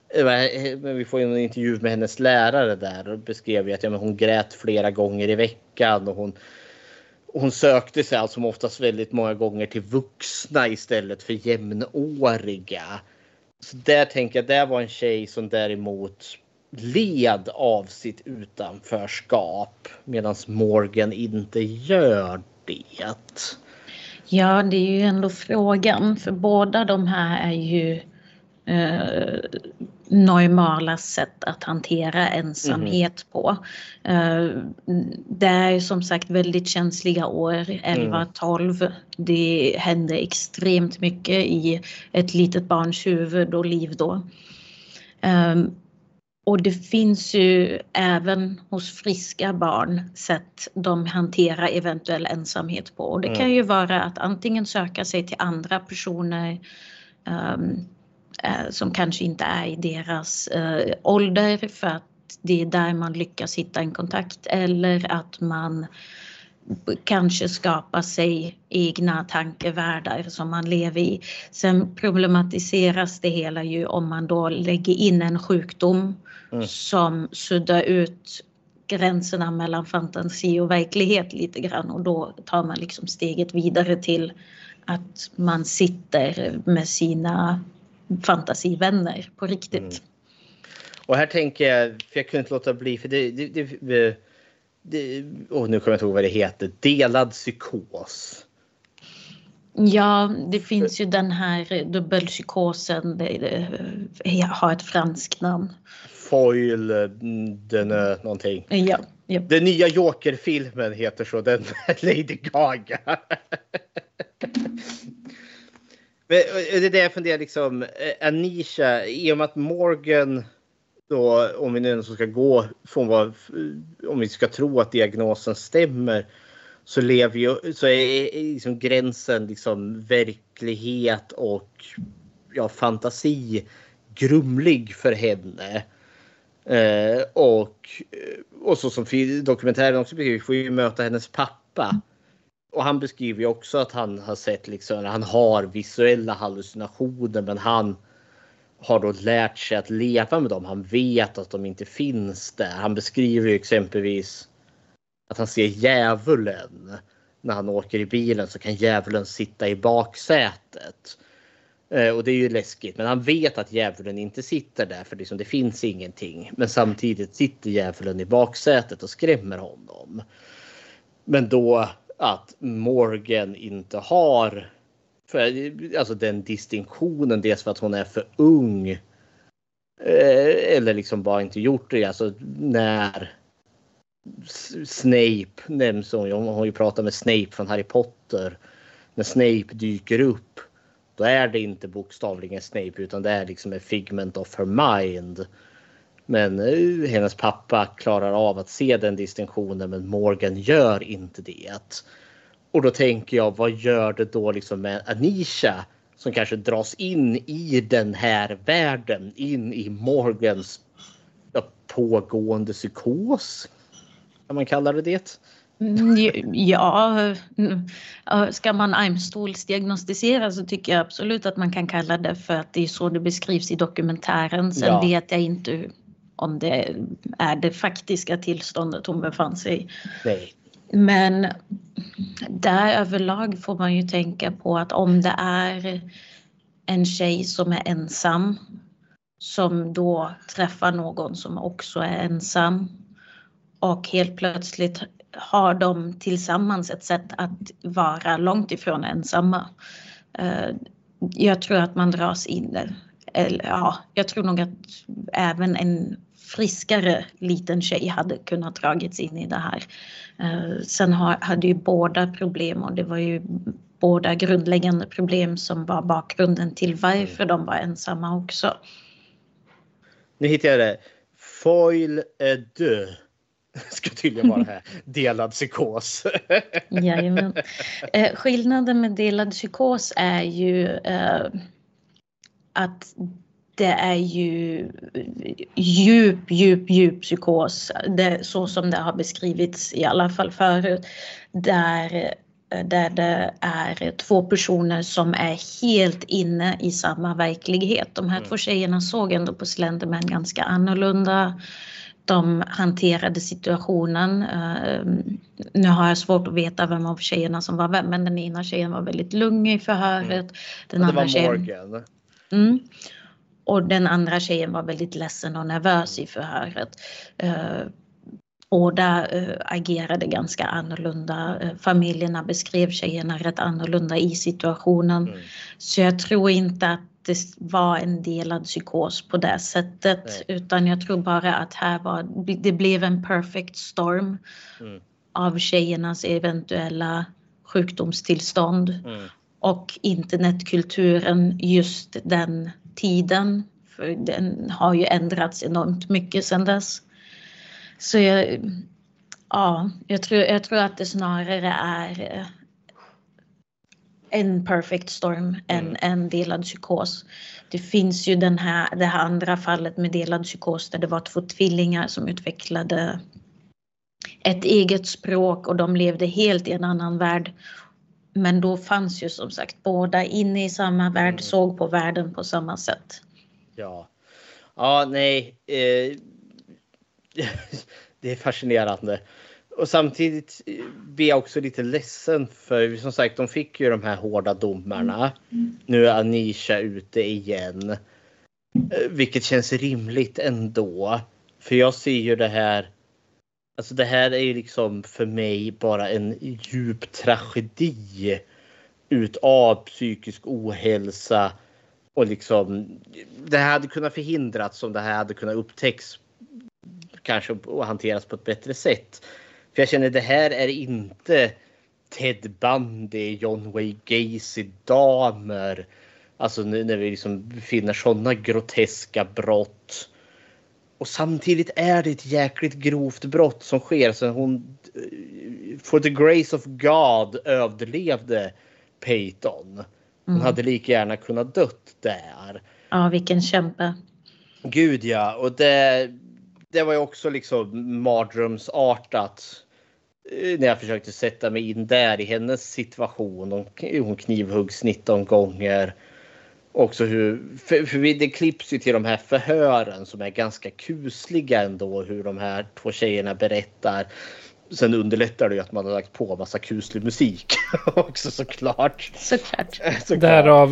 Vi får en intervju med hennes lärare där och beskrev ju att ja, men hon grät flera gånger i veckan och hon, hon sökte sig alltså oftast väldigt många gånger till vuxna istället för jämnåriga. Så där tänker jag, där var en tjej som däremot led av sitt utanförskap, medan Morgan inte gör det. Ja, det är ju ändå frågan, för båda de här är ju eh, normala sätt att hantera ensamhet mm. på. Eh, det är som sagt väldigt känsliga år, elva tolv. Det händer extremt mycket i ett litet barns huvud och liv då. Eh, Och det finns ju även hos friska barn sätt de hanterar eventuell ensamhet på. Och det kan ju vara att antingen söka sig till andra personer um, uh, som kanske inte är i deras uh, ålder, för att det är där man lyckas hitta en kontakt. Eller att man kanske skapar sig egna tankevärldar som man lever i. Sen problematiseras det hela ju om man då lägger in en sjukdom Mm. som suddar ut gränserna mellan fantasi och verklighet lite grann, och då tar man liksom steget vidare till att man sitter med sina fantasivänner på riktigt. Mm. Och här tänker jag, för jag kunde inte låta bli, för det, det, det, det oh, nu kommer jag inte ihåg vad det heter, delad psykos. Ja, det finns ju den här dubbelpsykosen, det, det har ett franskt namn. Foil, den någonting. Ja, ja. Den nya Joker-filmen heter så, den Lady Gaga. Men det är det jag funderar liksom, Anisha, i och med att Morgan då, om vi nu ska gå från vad, om vi ska tro att diagnosen stämmer, så lever ju, så är liksom gränsen liksom verklighet och ja, fantasi grumlig för henne. Eh, och, och så som dokumentären också beskriver, vi får ju möta hennes pappa. Och han beskriver ju också att han har sett liksom, han har visuella hallucinationer, men han har då lärt sig att leva med dem. Han vet att de inte finns där. Han beskriver ju exempelvis att han ser djävulen när han åker i bilen, så kan djävulen sitta i baksätet. Eh, och det är ju läskigt, men han vet att djävulen inte sitter där, för liksom, det finns ingenting. Men samtidigt sitter djävulen i baksätet och skrämmer honom. Men då att Morgan inte har för, alltså den distinktionen, dels för att hon är för ung eh, eller liksom bara inte gjort det. Alltså när Snape nämns, hon har ju pratat med Snape från Harry Potter. När Snape dyker upp, då är det inte bokstavligen Snape, utan det är liksom en figment of her mind. Men uh, hennes pappa klarar av att se den distinktionen, men Morgan gör inte det. Och då tänker jag, vad gör det då liksom med Anisha som kanske dras in i den här världen, in i Morgans ja, pågående psykos? Kan man kalla det det? Ja, ska man armstolsdiagnostisera så tycker jag absolut att man kan kalla det, för att det är så det beskrivs i dokumentären. Sen ja. vet jag inte om det är det faktiska tillståndet hon befann sig i. Nej. Men där överlag får man ju tänka på att om det är en tjej som är ensam. Som då träffar någon som också är ensam. Och helt plötsligt har de tillsammans ett sätt att vara långt ifrån ensamma. Jag tror att man dras in. Eller, ja, jag tror nog att även en friskare liten tjej hade kunnat dragits in i det här. Sen hade ju båda problem, och det var ju båda grundläggande problem som var bakgrunden till varför de var ensamma också. Nu hittar jag det. Foil est deux. Ska tydligen vara här. Delad psykos. Jajamän. Eh, skillnaden med delad psykos är ju eh, att det är ju djup, djup, djup psykos. Det, så som det har beskrivits i alla fall förut. Där, där det är två personer som är helt inne i samma verklighet. De här mm. två tjejerna såg ändå på Slenderman ganska annorlunda. De hanterade situationen. Nu har jag svårt att veta vem av tjejerna som var vem. Men den ena tjejen var väldigt lugn i förhöret. Mm. Den det andra var tjejen... Morgan. Mm. Och den andra tjejen var väldigt ledsen och nervös i förhöret. Båda agerade ganska annorlunda. Familjerna beskrev tjejerna rätt annorlunda i situationen. Mm. Så jag tror inte att det var en delad psykos på det sättet. Nej. Utan jag tror bara att här var, det blev en perfect storm mm. av tjejernas eventuella sjukdomstillstånd. Mm. Och internetkulturen just den tiden. För den har ju ändrats enormt mycket sedan dess. Så jag, ja, jag tror, jag tror att det snarare är en perfect storm mm. än en delad psykos. Det finns ju den här, det här andra fallet med delad psykos där det var två tvillingar som utvecklade ett eget språk och de levde helt i en annan värld. Men då fanns ju som sagt båda inne i samma värld, mm. såg på världen på samma sätt. Ja, ja nej, eh, det är fascinerande. Och samtidigt blir jag också lite ledsen för som sagt de fick ju de här hårda domarna. Mm. Nu är Anisha ute igen. Vilket känns rimligt ändå. För jag ser ju det här. Alltså det här är ju liksom för mig bara en djup tragedi. Utav psykisk ohälsa. Och liksom det här hade kunnat förhindras om det här hade kunnat upptäckas. Kanske och hanteras på ett bättre sätt. För jag känner det här är inte Ted Bundy, John Wayne Gacy, damer. Alltså nu när vi liksom finner sådana groteska brott. Och samtidigt är det ett jäkligt grovt brott som sker. Så hon, for the grace of God, överlevde Peyton. Hon mm. hade lika gärna kunnat dött där. Ja, vilken kämpe. Gud ja, och det... Det var ju också liksom mardrömsartat när jag försökte sätta mig in där i hennes situation. Hon knivhuggs nitton gånger. Också hur, för, för det klipps ju till de här förhören som är ganska kusliga ändå. Hur de här två tjejerna berättar. Sen underlättar det ju att man har lagt på massa kuslig musik också såklart. Såklart. såklart. Därav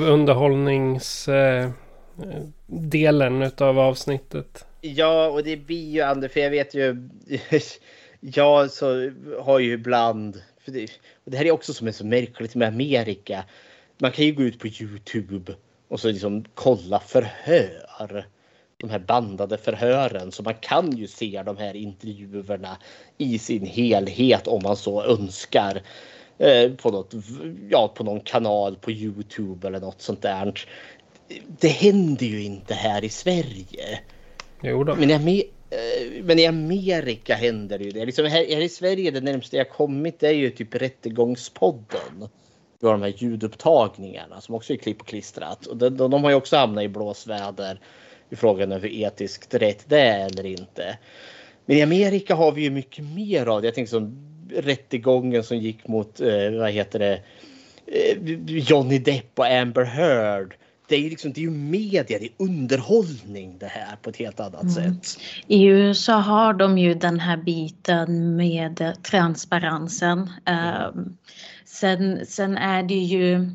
underhållningsdelen eh, utav avsnittet. Ja, och det blir ju Ander, för jag vet ju, jag så har ju ibland, för det, och det här är också som är så märkligt med Amerika, man kan ju gå ut på YouTube och så liksom kolla förhör, de här bandade förhören, så man kan ju se de här intervjuerna i sin helhet om man så önskar eh, på, något, ja, på någon kanal på YouTube eller något sånt där. Det händer ju inte här i Sverige. Men i, men i Amerika händer det ju det. Liksom här, här i Sverige, det närmaste jag kommit är ju typ Rättegångspodden. Vi har de här ljudupptagningarna som också är klipp och klistrat. Och de, de, de har ju också hamnat i blåsväder i frågan om hur etiskt rätt det är eller inte. Men i Amerika har vi ju mycket mer av det. Jag tänker som rättegången som gick mot, eh, vad heter det, eh, Johnny Depp och Amber Heard. Det är ju liksom, det är ju media, det är underhållning det här på ett helt annat mm. sätt. I U S A har de ju den här biten med transparensen. Mm. Um, sen, sen är det ju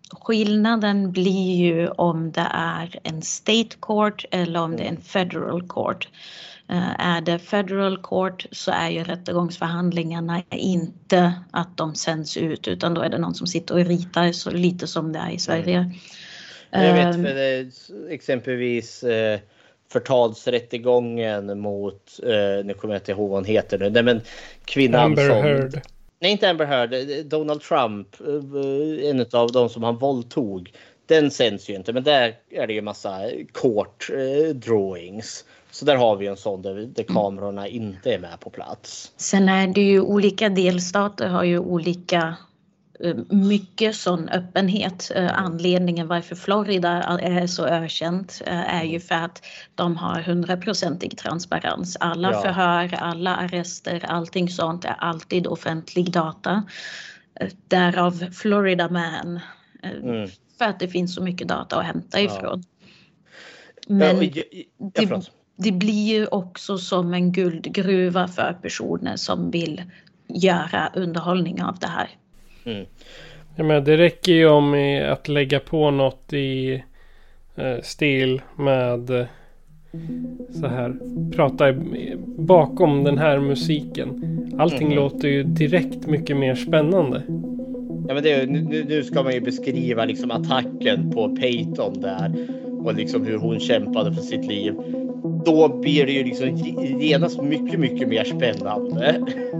skillnaden blir ju om det är en state court eller om det är en federal court. Uh, är det federal court så är ju rättegångsförhandlingarna inte att de sänds ut, utan då är det någon som sitter och ritar, så lite som det är i Sverige. Mm. Jag vet för det, exempelvis eh, förtalsrättegången mot, eh, nu kommer jag inte ihåg vad hon heter nu, nej men kvinnan Amber som... Heard. Nej, inte Amber Heard, Donald Trump, eh, en av de som han våldtog. Den sänds ju inte, men där är det ju massa court eh, drawings. Så där har vi en sån där, där kamerorna inte är med på plats. Sen är det ju olika delstater har ju olika mycket sån öppenhet. Anledningen varför Florida är så ökänt är ju för att de har hundraprocentig transparens. Alla Ja. förhör, alla arrester, allting sånt är alltid offentlig data. Därav Florida Man. Mm. För att det finns så mycket data att hämta Ja. ifrån. Ja, Men och jag- jag- det, förlåt. det blir ju också som en guldgruva för personer som vill göra underhållning av det här. Mm. Ja, men det räcker ju om i att lägga på något i eh, stil med eh, så här, prata i, bakom den här musiken. Allting Mhm. låter ju direkt mycket mer spännande. Ja, men det är, nu, nu ska man ju beskriva liksom attacken på Peyton där och liksom hur hon kämpade för sitt liv. Då blir det ju liksom genast mycket, mycket mer spännande.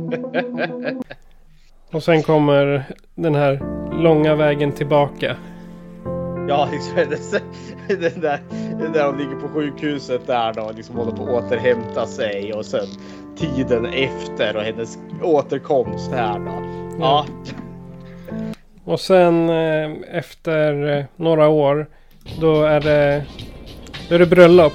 Och sen kommer den här långa vägen tillbaka. Ja, liksom den där, den där de ligger på sjukhuset där då liksom håller på att återhämta sig och sen tiden efter och hennes återkomst här då. Ja. Och sen eh, efter eh, några år då är det, då är det bröllop.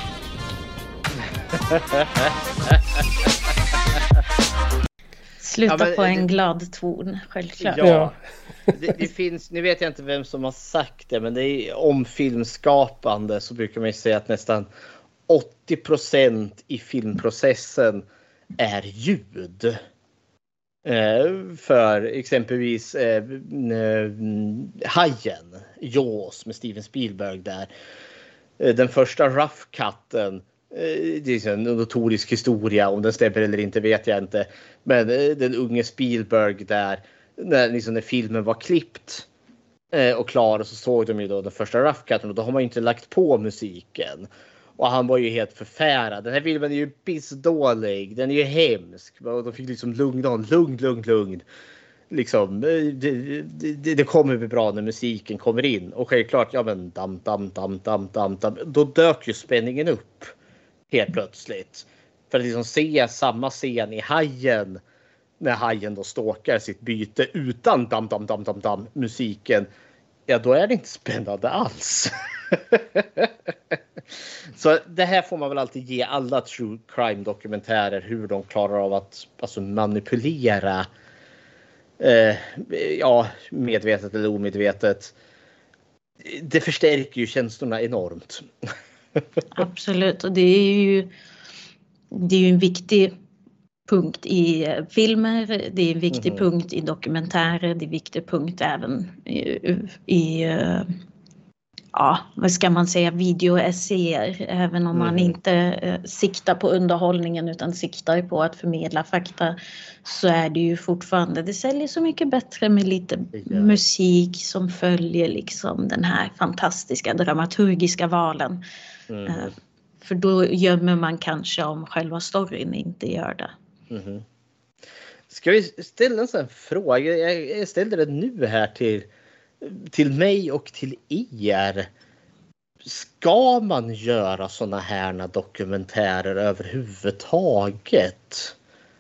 Sluta Ja, men på en det- glad ton, självklart. Ja, det, det finns, nu vet jag inte vem som har sagt det, men det är om filmskapande så brukar man ju säga att nästan åttio procent i filmprocessen är ljud. Eh, för exempelvis eh, eh, Hajen, Jaws med Steven Spielberg där. Eh, den första rough cutten, eh, det är en notorisk historia, om den stämmer eller inte vet jag inte. Men eh, den unge Spielberg där, när, liksom, när filmen var klippt eh, och klar, och så såg de ju då den första rough cutten och då har man ju inte lagt på musiken. Och han var ju helt förfärad. Den här filmen är ju pissdålig. Den är ju hemsk. Och de fick liksom lugna honom. Lugn, lugn, lugn. Liksom, det, det, det kommer bli bra när musiken kommer in. Och självklart, ja men dam, dam, dam, dam, dam, dam. Då dök ju spänningen upp. Helt plötsligt. För att liksom se samma scen i Hajen. När Hajen då stalkar sitt byte utan dam, dam, dam, dam, dam, musiken. Ja, då är det inte spännande alls. Så det här får man väl alltid ge alla true crime dokumentärer, hur de klarar av att alltså, manipulera eh, ja, medvetet eller omedvetet. Det förstärker ju känslorna enormt. Absolut, och det är ju det är ju en viktig punkt i filmer, det är en viktig Mhm. punkt i dokumentärer, det är en viktig punkt även i, i eh, ja, vad ska man säga, videoessäer, även om man Mhm. inte eh, siktar på underhållningen utan siktar på att förmedla fakta, så är det ju fortfarande, det säljer så mycket bättre med lite musik som följer liksom den här fantastiska dramaturgiska valen. Mm. Eh, För då gömmer man kanske om själva storyn inte gör det. Mhm. Ska vi ställa en sån här fråga? Jag jag ställde det nu här till, till mig och till er. Ska man göra såna här dokumentärer överhuvudtaget?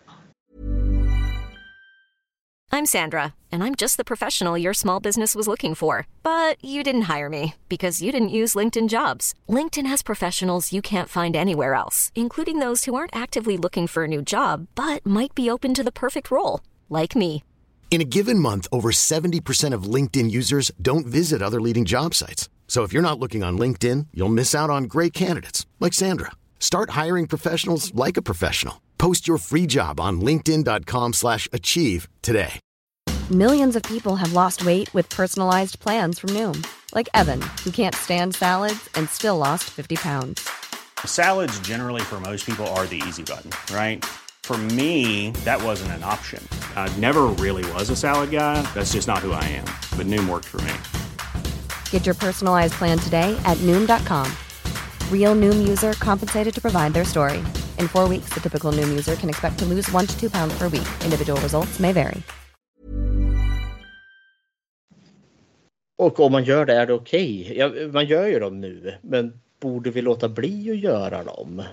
I'm Sandra, and I'm just the professional your small business was looking for. But you didn't hire me because you didn't use LinkedIn Jobs. LinkedIn has professionals you can't find anywhere else, including those who aren't actively looking for a new job, but might be open to the perfect role, like me. In a given month, over seventy percent of LinkedIn users don't visit other leading job sites. So if you're not looking on LinkedIn, you'll miss out on great candidates like Sandra. Start hiring professionals like a professional. Post your free job on linkedin dot com slash achieve today. Millions of people have lost weight with personalized plans from Noom. Like Evan, who can't stand salads and still lost fifty pounds. Salads generally for most people are the easy button, right? For me, that wasn't an option. I never really was a salad guy. That's just not who I am. But Noom worked for me. Get your personalized plan today at Noom dot com. Real Noom user compensated to provide their story. In four weeks, the typical Noom user can expect to lose one to two pounds per week. Individual results may vary. Och om man gör det, är det okej? Okay? Ja, man gör ju dem nu, men borde vi låta bli att göra dem?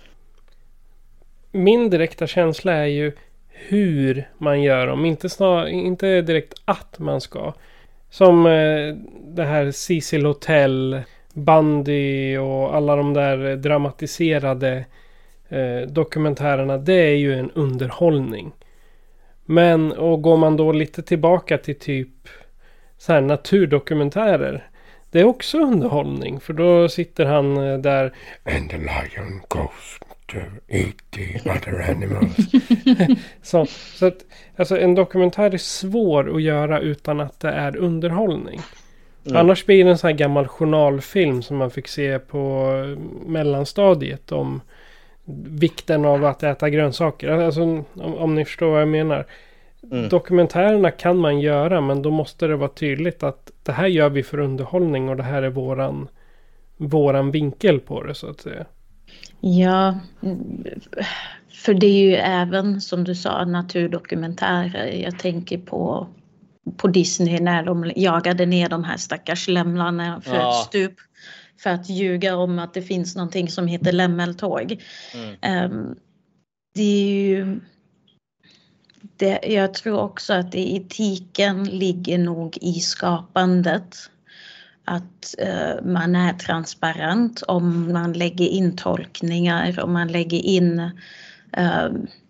Min direkta känsla är ju hur man gör dem. Inte, snar, inte direkt att man ska. Som eh, det här Cecil Hotel, Bundy och alla de där dramatiserade eh, dokumentärerna. Det är ju en underhållning. Men, och går man då lite tillbaka till typ så här naturdokumentärer. Det är också underhållning. För då sitter han där. And the lion goes to eat the other animals. så, så att alltså en dokumentär är svår att göra utan att det är underhållning. Mm. Annars blir det en sån här gammal journalfilm som man fick se på mellanstadiet om vikten av att äta grönsaker. Alltså om, om ni förstår vad jag menar. Mm. Dokumentärerna kan man göra, men då måste det vara tydligt att det här gör vi för underhållning och det här är våran våran vinkel på det, så att säga. Ja, för det är ju även som du sa naturdokumentärer. Jag tänker på på Disney när de jagade ner de här stackars lämlarna för ja. ett stup för att ljuga om att det finns någonting som heter lämmeltåg. Mm. Um, det är ju det, jag tror också att det, etiken ligger nog i skapandet. Att uh, man är transparent om man lägger in tolkningar, om man lägger in uh,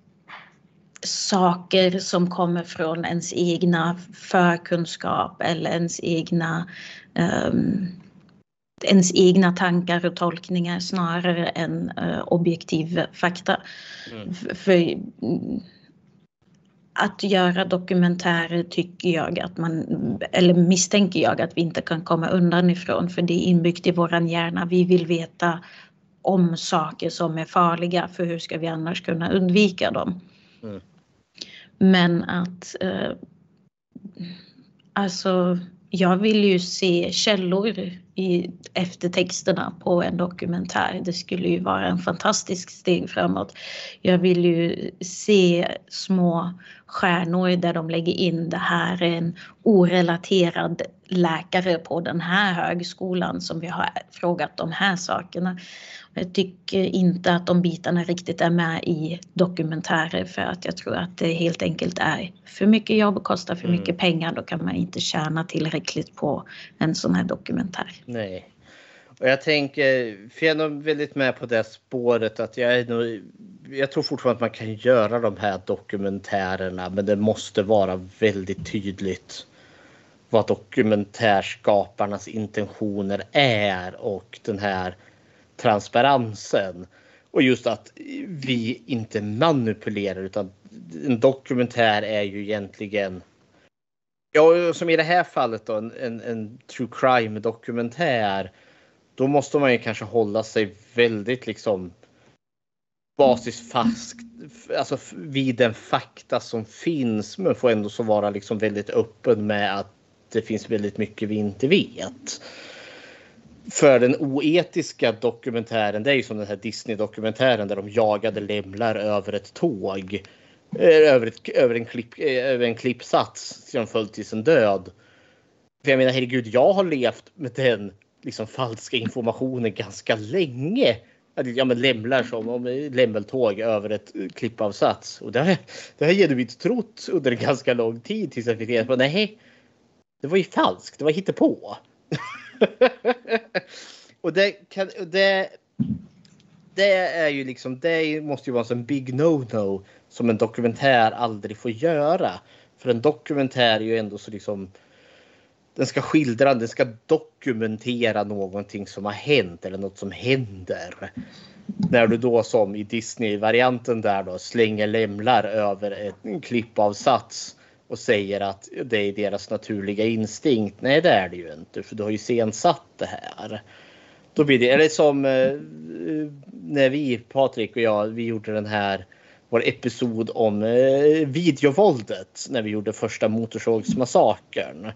saker som kommer från ens egna förkunskap eller ens egna um, ens egna tankar och tolkningar snarare än uh, objektiv fakta. Mm. För, för att göra dokumentärer tycker jag att man, eller misstänker jag att vi inte kan komma undan ifrån, för det är inbyggt i våran hjärna. Vi vill veta om saker som är farliga, för hur ska vi annars kunna undvika dem? Mm. Men att eh, alltså jag vill ju se källor i eftertexterna på en dokumentär. Det skulle ju vara en fantastisk steg framåt. Jag vill ju se små stjärnor där de lägger in det här är en orelaterad läkare på den här högskolan som vi har frågat de här sakerna. Jag tycker inte att de bitarna riktigt är med i dokumentärer, för att jag tror att det helt enkelt är för mycket jobb och kostar för mycket mm. pengar. Då kan man inte tjäna tillräckligt på en sån här dokumentär. Nej. Och jag tänker, för jag är nog väldigt med på det spåret att jag är nog, jag tror fortfarande att man kan göra de här dokumentärerna, men det måste vara väldigt tydligt vad dokumentärskaparnas intentioner är och den här transparensen. Och just att vi inte manipulerar, utan en dokumentär är ju egentligen, ja, som i det här fallet då, en, en, en true crime dokumentär. Då måste man ju kanske hålla sig väldigt liksom basisfast, alltså vid den fakta som finns, men får ändå så vara liksom väldigt öppen med att det finns väldigt mycket vi inte vet. För den oetiska dokumentären, det är ju som den här Disney-dokumentären där de jagade lämlar över ett tåg, över, ett, över, en, klipp, över en klippsats som följt till sin död. För jag menar, herregud, jag har levt med den liksom falska informationen ganska länge. Ja, men lämlar som om lämmeltåg över ett klippavsats. Och det har, det har jag inte trott under en ganska lång tid tills jag fick reda på, nej, det var ju falskt, det var hittepå. Och det, kan, det, det är ju liksom, det måste ju vara en sån big no-no som en dokumentär aldrig får göra. För en dokumentär är ju ändå så liksom, den ska skildra, den ska dokumentera någonting som har hänt eller något som händer. När du då som i Disney-varianten där då slänger lämlar över en klippavsats och säger att det är deras naturliga instinkt. Nej, det är det ju inte, för du har ju sensatt det här. Då blir det, eller som eh, när vi, Patrik och jag, vi gjorde den här vår episod om eh, videovåldet när vi gjorde första Motorsågsmassakern.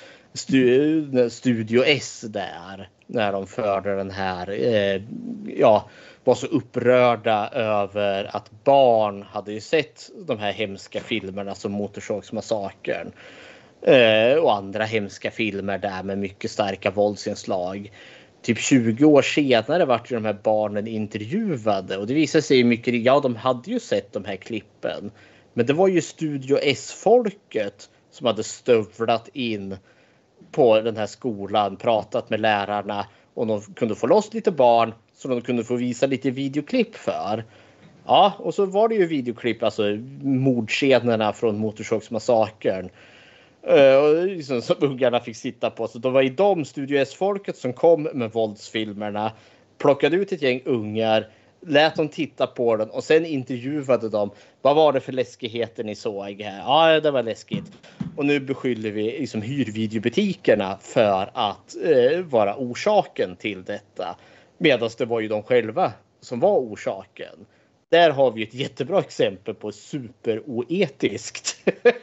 Stu, Studio S där, när de förde den här, eh, ja, var så upprörda över att barn hade ju sett de här hemska filmerna som Motorsågsmassakern eh, och andra hemska filmer där med mycket starka våldsinslag. Typ tjugo år senare vart ju de här barnen intervjuade och det visade sig mycket, ja, de hade ju sett de här klippen, men det var ju Studio S-folket som hade stövlat in på den här skolan, pratat med lärarna och de kunde få loss lite barn så de kunde få visa lite videoklipp för. Ja, och så var det ju videoklipp, alltså mordscenerna från Motorsågsmassakern. Uh, liksom, som ungarna fick sitta på. Så då var det de Studio S-folket som kom med våldsfilmerna, plockade ut ett gäng ungar, lät dem titta på den och sen intervjuade dem. Vad var det för läskigheter ni såg här? Ja, det var läskigt. Och nu beskyller vi liksom hyrvideobutikerna för att eh, vara orsaken till detta. Medan det var ju de själva som var orsaken. Där har vi ett jättebra exempel på superoetiskt.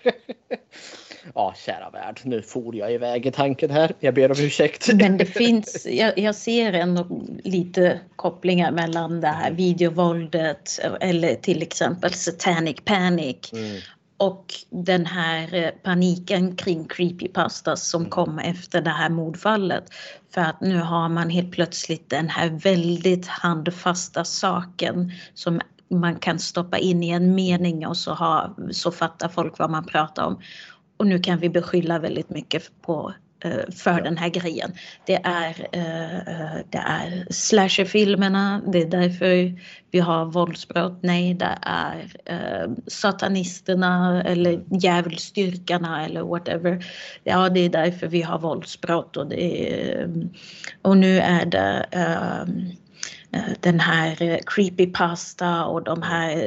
Ja, kära värld. Nu får jag iväg i tanken här. Jag ber om ursäkt. Men det finns, jag, jag ser ändå lite kopplingar mellan det här videovåldet eller till exempel Satanic Panic mm. och den här paniken kring creepypastas som mm. kom efter det här mordfallet. För att nu har man helt plötsligt den här väldigt handfasta saken som man kan stoppa in i en mening och så, ha, så fattar folk vad man pratar om. Och nu kan vi beskylla väldigt mycket på, för ja. den här grejen. Det är, det är slasherfilmerna, det är därför vi har våldsbrott. Nej, det är satanisterna eller djävulsstyrkarna eller whatever. Ja, det är därför vi har våldsbrott. Och, det är, och nu är det den här creepypasta och de här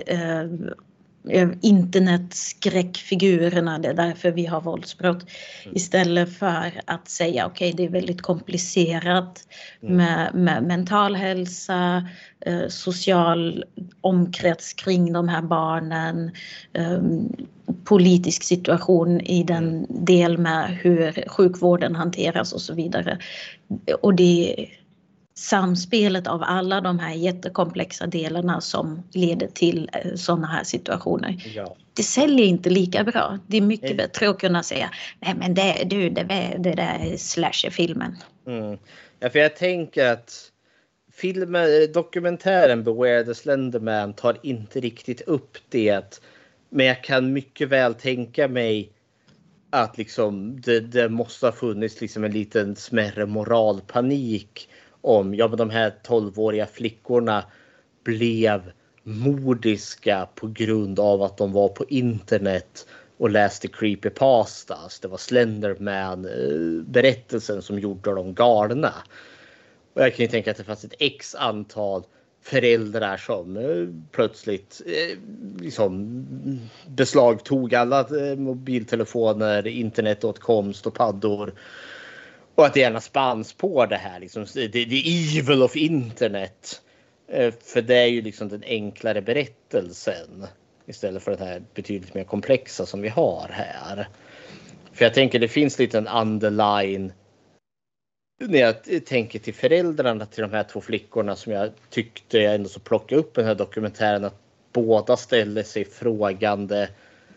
internetskräckfigurerna, det är därför vi har våldsbrott. Mm. Istället för att säga okej, okay, det är väldigt komplicerat mm. med, med mental hälsa, eh, social omkrets kring de här barnen, eh, politisk situation i den mm. del med hur sjukvården hanteras och så vidare. Och det samspelet av alla de här jättekomplexa delarna som leder till sådana här situationer. Ja. Det säljer inte lika bra. Det är mycket mm. bättre att kunna säga nej men det, du, det, det där är slasherfilmen. Mm. Ja, för jag tänker att filmen, dokumentären Beware the Slender Man tar inte riktigt upp det. Men jag kan mycket väl tänka mig att liksom det, det måste ha funnits liksom en liten smärre moralpanik om ja, men de här tolvåriga flickorna blev mordiska på grund av att de var på internet och läste creepypastas. Det var Slenderman-berättelsen som gjorde dem galna. Och jag kan ju tänka att det fanns ett x antal föräldrar som plötsligt liksom beslagtog alla mobiltelefoner, internetåtkomst och paddor. Och att det gärna spanns på det här. Liksom, the, the evil of internet. För det är ju liksom den enklare berättelsen. Istället för den här betydligt mer komplexa som vi har här. För jag tänker det finns lite en underline. När jag tänker till föräldrarna till de här två flickorna. Som jag tyckte jag ändå så plocka upp den här dokumentären. Att båda ställer sig frågande.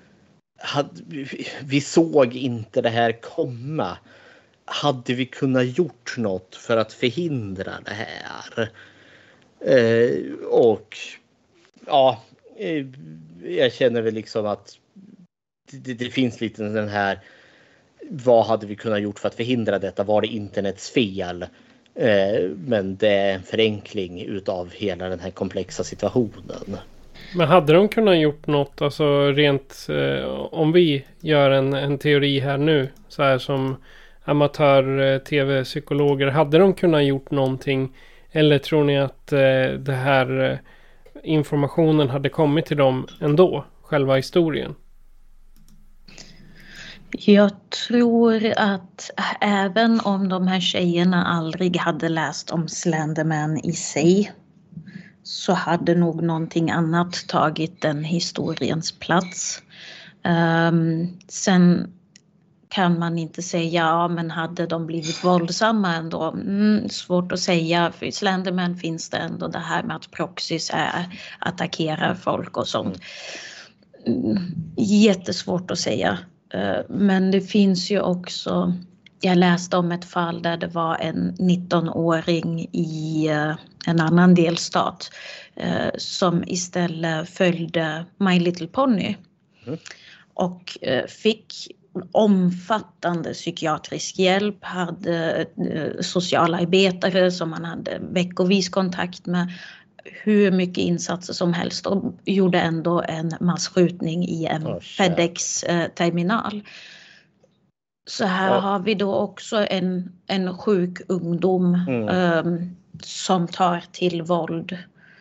Vi såg inte det här komma. Hade vi kunnat gjort något för att förhindra det här? Eh, och ja, eh, jag känner väl liksom att det, det finns lite den här, vad hade vi kunnat gjort för att förhindra detta? Var det internets fel? Eh, men det är en förenkling utav hela den här komplexa situationen. Men hade de kunnat gjort något, alltså rent eh, om vi gör en, en teori här nu, så här som amatör-tv-psykologer, hade de kunnat gjort någonting, eller tror ni att eh, det här eh, informationen hade kommit till dem ändå, själva historien? Jag tror att även om de här tjejerna aldrig hade läst om Slenderman i sig, så hade nog någonting annat tagit den historiens plats. Um, sen kan man inte säga, ja men hade de blivit våldsamma ändå? Mm, svårt att säga, för i Slenderman finns det ändå det här med att proxys är, attackerar folk och sånt. Mm, jättesvårt att säga. Uh, men det finns ju också, jag läste om ett fall där det var en nittonåring i uh, en annan delstat uh, som istället följde My Little Pony. Mm. Och uh, fick omfattande psykiatrisk hjälp, hade uh, socialarbetare som man hade veckovis kontakt med, hur mycket insatser som helst, och gjorde ändå en massskjutning i en oh, FedEx-terminal. Så här ja. har vi då också en, en sjuk ungdom mm. um, som tar till våld.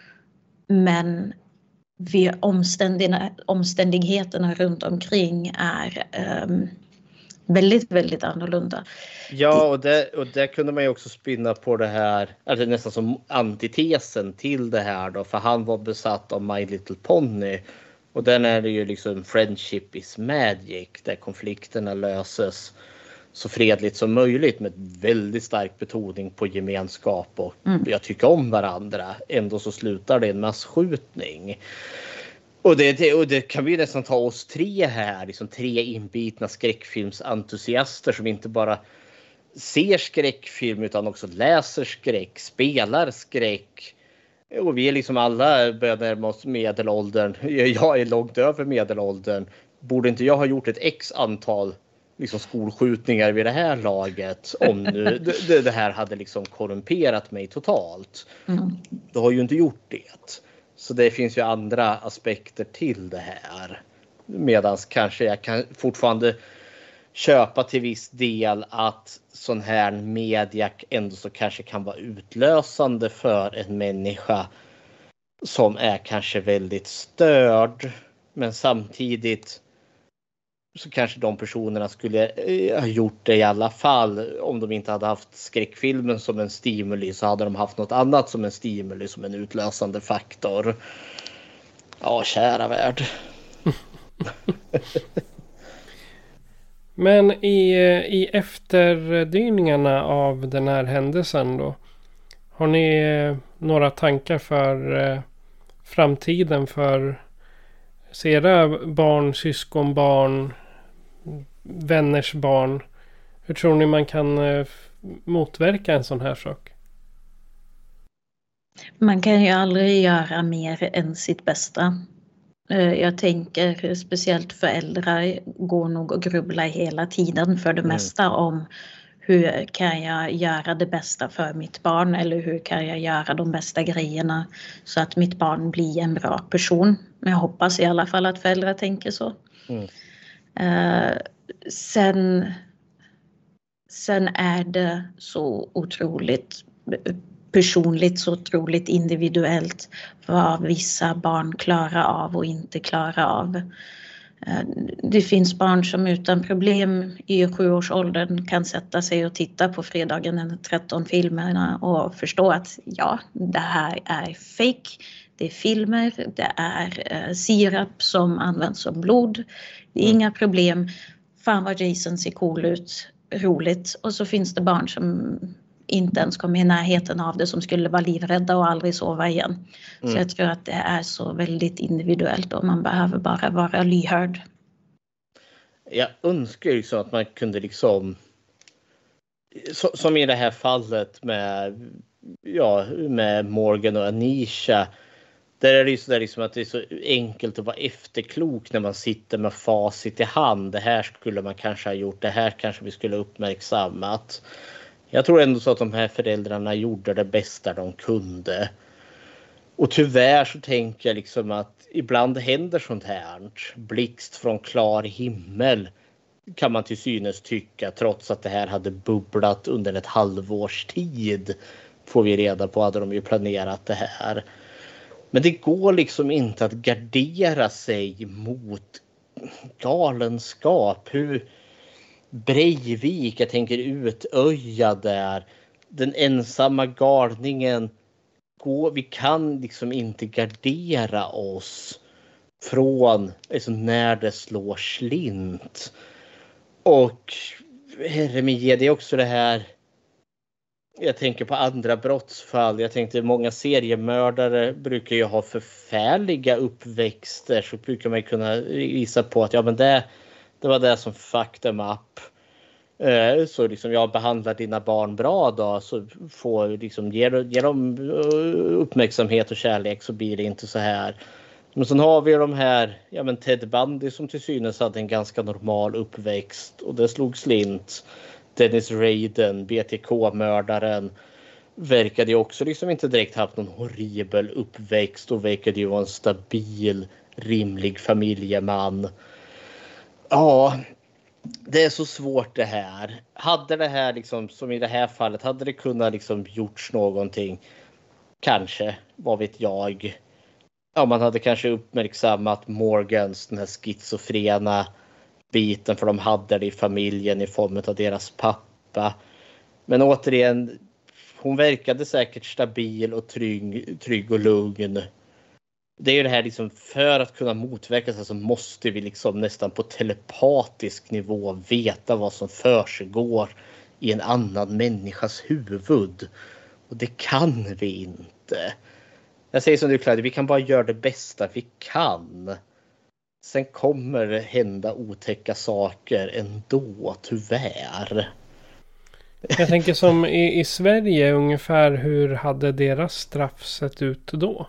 Men vi omständigheterna runt omkring är um, väldigt, väldigt annorlunda. Ja, och det, och det kunde man ju också spinna på det här, alltså nästan som antitesen till det här då, för han var besatt av My Little Pony. Och den är det ju liksom friendship is magic, där konflikterna löses så fredligt som möjligt med väldigt stark betoning på gemenskap och mm. jag tycker om varandra. Ändå så slutar det en massskjutning. Och det, och det kan vi nästan ta oss tre här, liksom tre inbitna skräckfilmsentusiaster som inte bara ser skräckfilm utan också läser skräck, spelar skräck. Och vi är liksom alla börjar närma oss medelåldern. Jag är långt över medelåldern. Borde inte jag ha gjort ett x antal liksom skolskjutningar vid det här laget om nu det, det här hade liksom korrumperat mig totalt? Mm. Då har ju inte gjort det. Så det finns ju andra aspekter till det här. Medans kanske jag kan fortfarande köpa till viss del att sån här media ändå så kanske kan vara utlösande för en människa som är kanske väldigt störd. Men samtidigt så kanske de personerna skulle ha gjort det i alla fall. Om de inte hade haft skräckfilmen som en stimuli så hade de haft något annat som en stimuli, som en utlösande faktor. Ja, kära värld. Men i, i efterdyningarna av den här händelsen då, har ni några tankar för eh, framtiden för era barn, syskonbarn, vänners barn? Hur tror ni man kan eh, motverka en sån här sak? Man kan ju aldrig göra mer än sitt bästa. Jag tänker speciellt föräldrar går nog och grubblar hela tiden för det mm. mesta om hur kan jag göra det bästa för mitt barn, eller hur kan jag göra de bästa grejerna så att mitt barn blir en bra person. Men jag hoppas i alla fall att föräldrar tänker så. Mm. Uh, sen, sen är det så otroligt personligt, så otroligt individuellt vad vissa barn klarar av och inte klarar av. Det finns barn som utan problem i sjuårsåldern kan sätta sig och titta på fredagen den trettonde filmerna och förstå att ja, det här är fake. Det är filmer, det är sirap som används som blod. Det är inga problem. Fan vad Jason ser cool ut, roligt. Och så finns det barn som inte ens kommer i närheten av det, som skulle vara livrädda och aldrig sova igen. Mm. Så jag tror att det är så väldigt individuellt och man behöver bara vara lyhörd. Jag önskar ju så att man kunde liksom, så, som i det här fallet med, ja, med Morgan och Anisha, där är det ju så där liksom att det är så enkelt att vara efterklok när man sitter med facit i hand. Det här skulle man kanske ha gjort, det här kanske vi skulle ha uppmärksammat. Jag tror ändå så att de här föräldrarna gjorde det bästa de kunde. Och tyvärr så tänker jag liksom att ibland händer sånt här. Blixt från klar himmel kan man till synes tycka, trots att det här hade bubblat under ett halvårs tid. Får vi reda på, hade de ju planerat det här. Men det går liksom inte att gardera sig mot galenskap. Hur... Breivik, jag tänker Utöja där. Den ensamma galningen. Gå, vi kan liksom inte gardera oss från alltså, när det slår slint. Och herre min ge, det är också det här. Jag tänker på andra brottsfall. Jag tänkte många seriemördare brukar ju ha förfärliga uppväxter. Så brukar man kunna visa på att ja, men det, det var det som fucked them up. Så liksom jag behandlar dina barn bra då, så får liksom ge, ge dem uppmärksamhet och kärlek, så blir det inte så här. Men sen har vi de här, ja men Ted Bundy som till synes hade en ganska normal uppväxt och det slog slint. Dennis Raiden, B T K-mördaren, verkade ju också liksom inte direkt haft någon horribel uppväxt och verkade ju vara en stabil, rimlig familjeman. Ja, det är så svårt det här. Hade det här liksom, som i det här fallet, hade det kunnat liksom gjorts någonting? Kanske, vad vet jag. Ja, man hade kanske uppmärksammat Morgans, den här schizofrena biten, för de hade det i familjen i form av deras pappa. Men återigen, hon verkade säkert stabil och trygg, trygg och lugn. Det är ju det här liksom, för att kunna motverka sig så måste vi liksom nästan på telepatisk nivå veta vad som försiggår i en annan människas huvud. Och det kan vi inte. Jag säger som du, Claudia, vi kan bara göra det bästa vi kan. Sen kommer det hända otäcka saker ändå, tyvärr. Jag tänker som i, i Sverige ungefär, hur hade deras straff sett ut då?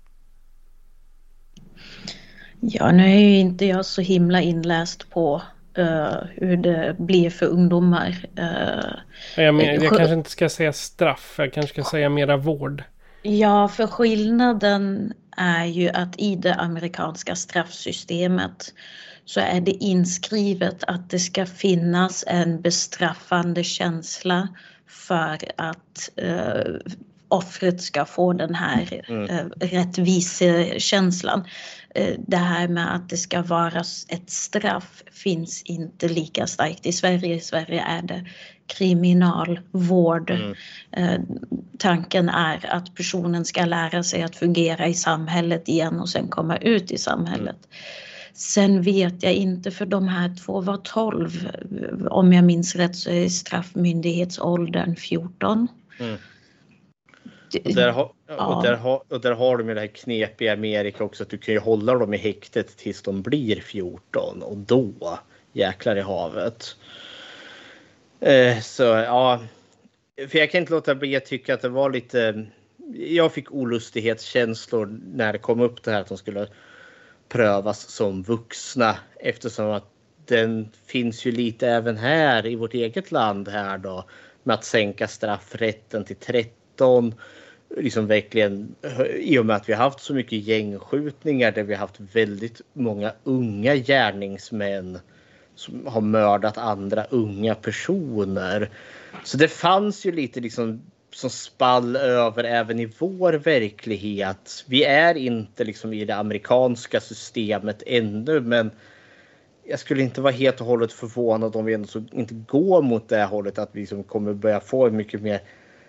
Ja, nu är ju inte jag så himla inläst på uh, hur det blir för ungdomar. Uh, jag men, jag kanske inte ska säga straff, jag kanske ska säga mera vård. Ja, för skillnaden är ju att i det amerikanska straffsystemet så är det inskrivet att det ska finnas en bestraffande känsla för att uh, offret ska få den här mm. uh, rättvisekänslan. Uh, det här med att det ska vara ett straff finns inte lika starkt i Sverige. I Sverige är det kriminalvård. Mm. Uh, tanken är att personen ska lära sig att fungera i samhället igen och sen komma ut i samhället. Mm. Sen vet jag inte, för de här två var tolv. Om jag minns rätt så är straffmyndighetsåldern fjorton. Mm. Och där, har, ja. och, där har, och där har de ju det här knep i Amerika också, att du kan ju hålla dem i häktet tills de blir fjorton och då jäklar i havet. Eh, så ja, för jag kan inte låta bli att tycka att det var lite, jag fick olustighetskänslor när det kom upp det här att de skulle prövas som vuxna, eftersom att den finns ju lite även här i vårt eget land här då, med att sänka straffrätten till tretton, liksom verkligen i och med att vi har haft så mycket gängskjutningar där vi har haft väldigt många unga gärningsmän som har mördat andra unga personer. Så det fanns ju lite liksom som spall över även i vår verklighet. Vi är inte liksom i det amerikanska systemet ännu, men jag skulle inte vara helt och hållet förvånad om vi ändå så inte går mot det hållet, att vi liksom kommer börja få mycket mer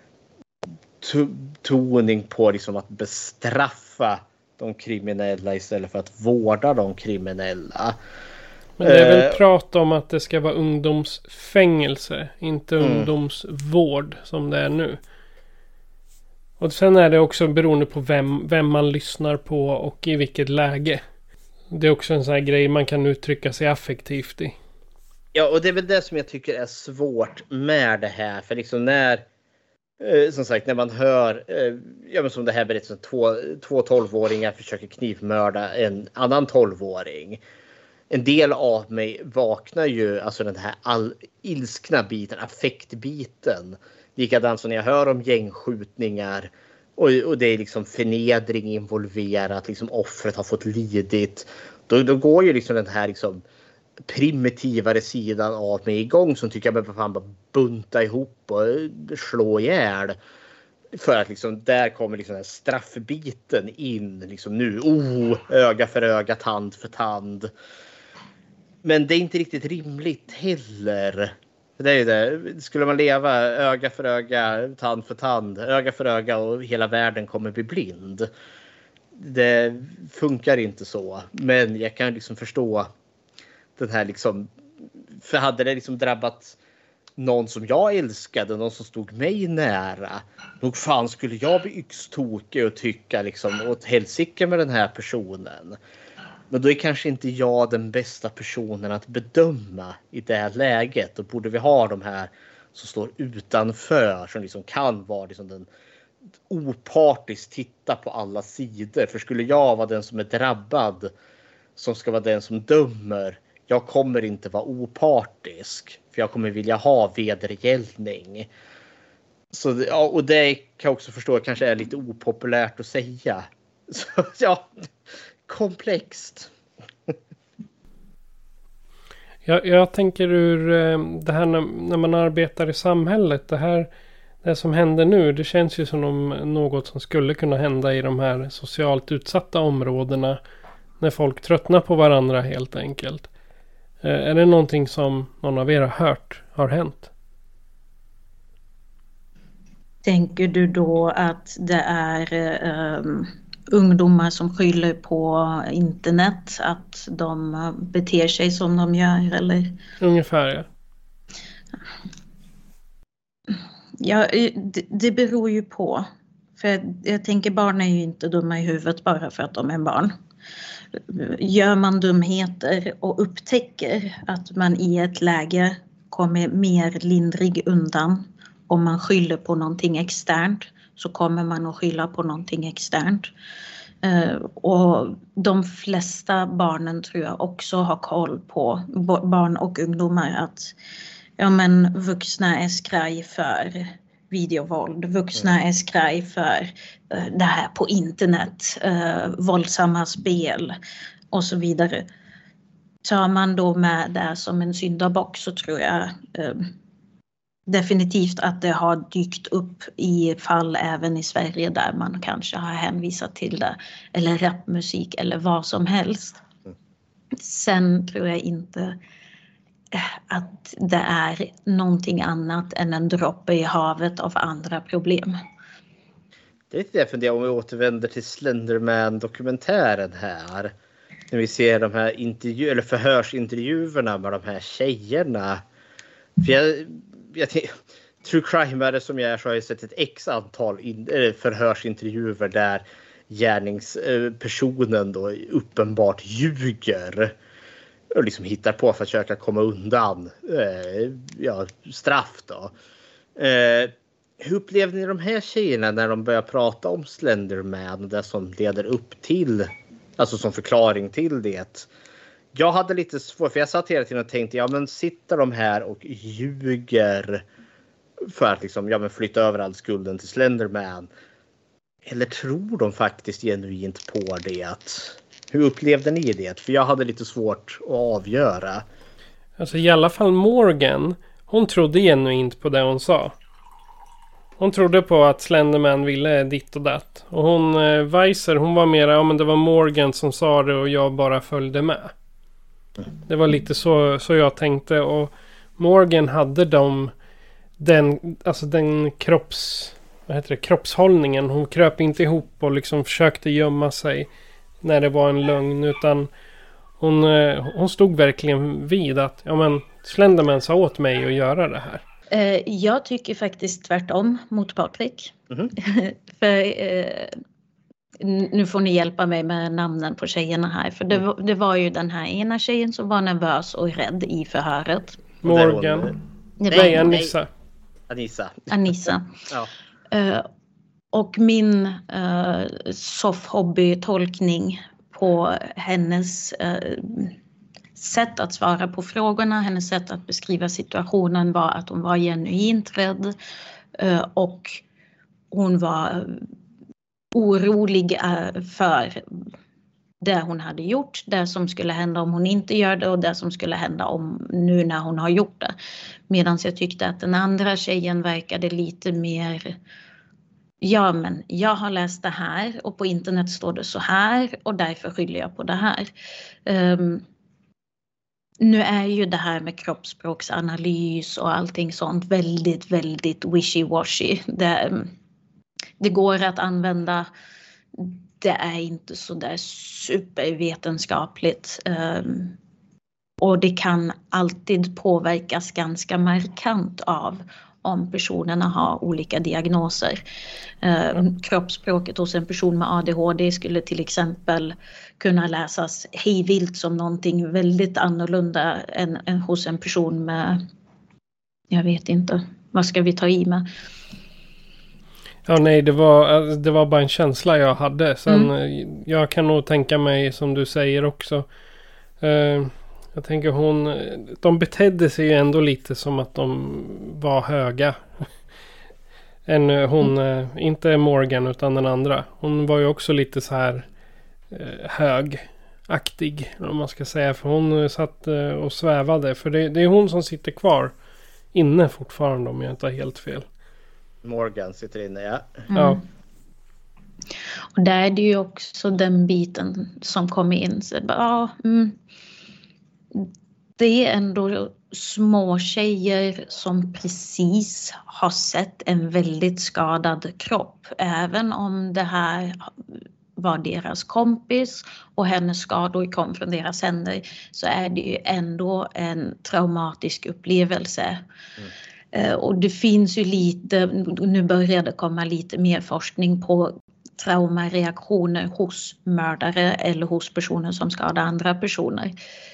toning på liksom att bestraffa de kriminella istället för att vårda de kriminella. Men det är väl prat om att det ska vara ungdomsfängelse, inte mm. ungdomsvård som det är nu. Och sen är det också beroende på vem, vem man lyssnar på och i vilket läge. Det är också en sån här grej man kan uttrycka sig affektivt i. Ja, och det är väl det som jag tycker är svårt med det här. För liksom när, eh, som sagt, när man hör, eh, ja men som det här berättelsen, två, två tolvåringar försöker knivmörda en annan tolvåring. En del av mig vaknar ju, alltså den här all, ilskna biten, affektbiten. Likadant som när jag hör om gängskjutningar och, och det är liksom förnedring involverat, liksom offret har fått lidit. Då, då går ju liksom den här liksom primitivare sidan av mig igång, som tycker jag fan bara bunta ihop och slå ihjäl. För att liksom där kommer liksom den här straffbiten in liksom nu. Oh, öga för öga, tand för tand. Men det är inte riktigt rimligt heller. Det är ju det. Skulle man leva öga för öga, tand för tand, öga för öga och hela världen kommer bli blind. Det funkar inte så. Men jag kan liksom förstå den här liksom, för hade det liksom drabbat någon som jag älskade, någon som stod mig nära, nog fan skulle jag bli yxtokig och tycka liksom åt helsike med den här personen. Men då är kanske inte jag den bästa personen att bedöma i det här läget. Då borde vi ha de här som står utanför, som liksom kan vara liksom den opartiskt titta på alla sidor. För skulle jag vara den som är drabbad, som ska vara den som dömer, jag kommer inte vara opartisk. För jag kommer vilja ha vedergällning. Så, ja, och det kan jag också förstå kanske är lite opopulärt att säga. Så ja, komplext. jag, jag tänker ur det här när, när man arbetar i samhället. Det här det som händer nu, det känns ju som om något som skulle kunna hända i de här socialt utsatta områdena. När folk tröttnar på varandra helt enkelt. Är det någonting som någon av er har hört har hänt? Tänker du då att det är um, ungdomar som skyller på internet, att de beter sig som de gör, eller? Ungefär, ja. Ja, det, det beror ju på. För jag tänker, barn är ju inte dumma i huvudet bara för att de är barn. Gör man dumheter och upptäcker att man i ett läge kommer mer lindrig undan om man skyller på någonting externt, så kommer man att skylla på någonting externt. Och de flesta barnen tror jag också har koll på, barn och ungdomar, att ja, men vuxna är skraj för videovåld. Vuxna är skraj för uh, det här på internet. Uh, våldsamma spel och så vidare. Tar man då med det som en syndabock, så tror jag uh, definitivt att det har dykt upp i fall även i Sverige där man kanske har hänvisat till det. Eller rapmusik eller vad som helst. Sen tror jag inte att det är någonting annat än en droppe i havet av andra problem. Det är lite det jag funderar om vi återvänder till Slenderman-dokumentären här. När vi ser de här intervju- eller förhörsintervjuerna med de här tjejerna. För jag, jag true crime-are som jag är, så har jag sett ett x antal in, förhörsintervjuer där gärningspersonen då uppenbart ljuger. Och liksom hittar på för att försöka komma undan eh, ja, straff då. Eh, hur upplevde ni de här tjejerna när de börjar prata om Slenderman och det som leder upp till, alltså som förklaring till det? Jag hade lite svårt, för jag satt hela tiden och tänkte, ja men sitter de här och ljuger för att liksom, ja, men flytta över all skulden till Slenderman? Eller tror de faktiskt genuint på det? Hur upplevde ni det? För jag hade lite svårt att avgöra. Alltså i alla fall Morgan, hon trodde genuint på det hon sa. Hon trodde på att Slenderman ville ditt och datt. Och hon, eh, Weiser, hon var mera, ja men det var Morgan som sa det och jag bara följde med. Mm. Det var lite så, så jag tänkte. Och Morgan hade de, den, alltså den kropps, vad heter det, kroppshållningen. Hon kröp inte ihop och liksom försökte gömma sig när det var en lögn, utan hon, hon stod verkligen vid att ja men Slenderman sa åt mig att göra det här. Eh, jag tycker faktiskt tvärtom mot Patrik. Mm-hmm. För eh, nu får ni hjälpa mig med namnen på tjejerna här. För det, det var ju den här ena tjejen som var nervös och rädd i förhöret. Morgan. Nej, Anissa. Anissa. Anissa. Ja. Eh, Och min uh, soft hobby-tolkning på hennes uh, sätt att svara på frågorna, hennes sätt att beskriva situationen var att hon var genuint rädd uh, och hon var orolig uh, för det hon hade gjort, det som skulle hända om hon inte gör det och det som skulle hända om nu när hon har gjort det. Medan jag tyckte att den andra tjejen verkade lite mer, ja men jag har läst det här och på internet står det så här och därför skyller jag på det här. Um, nu är ju det här med kroppsspråksanalys och allting sånt väldigt, väldigt wishy-washy. Det, det går att använda. Det är inte så där supervetenskapligt. Um, och det kan alltid påverkas ganska markant av om personerna har olika diagnoser. Uh, kroppsspråket hos en person med A D H D skulle till exempel kunna läsas hejvilt som någonting väldigt annorlunda än, än hos en person med, jag vet inte, vad ska vi ta i med? Ja, nej, det var, det var bara en känsla jag hade. Sen, mm. jag kan nog tänka mig, som du säger också. Eh, jag tänker hon, de betedde sig ju ändå lite som att de var höga. En, hon, mm. eh, inte Morgan utan den andra. Hon var ju också lite så här eh, högaktig, om man ska säga. För hon satt eh, och svävade. För det, det är hon som sitter kvar inne fortfarande, om jag inte har helt fel. Morgan sitter inne, ja. Mm. Ja. Och där är det ju också den biten som kommer in. Så, ja, mm, det är ändå små tjejer som precis har sett en väldigt skadad kropp. Även om det här var deras kompis och hennes skador kom från deras händer, så är det ju ändå en traumatisk upplevelse. Mm. Och det finns ju lite, nu börjar det komma lite mer forskning på traumareaktioner hos mördare eller hos personer som skadar andra personer.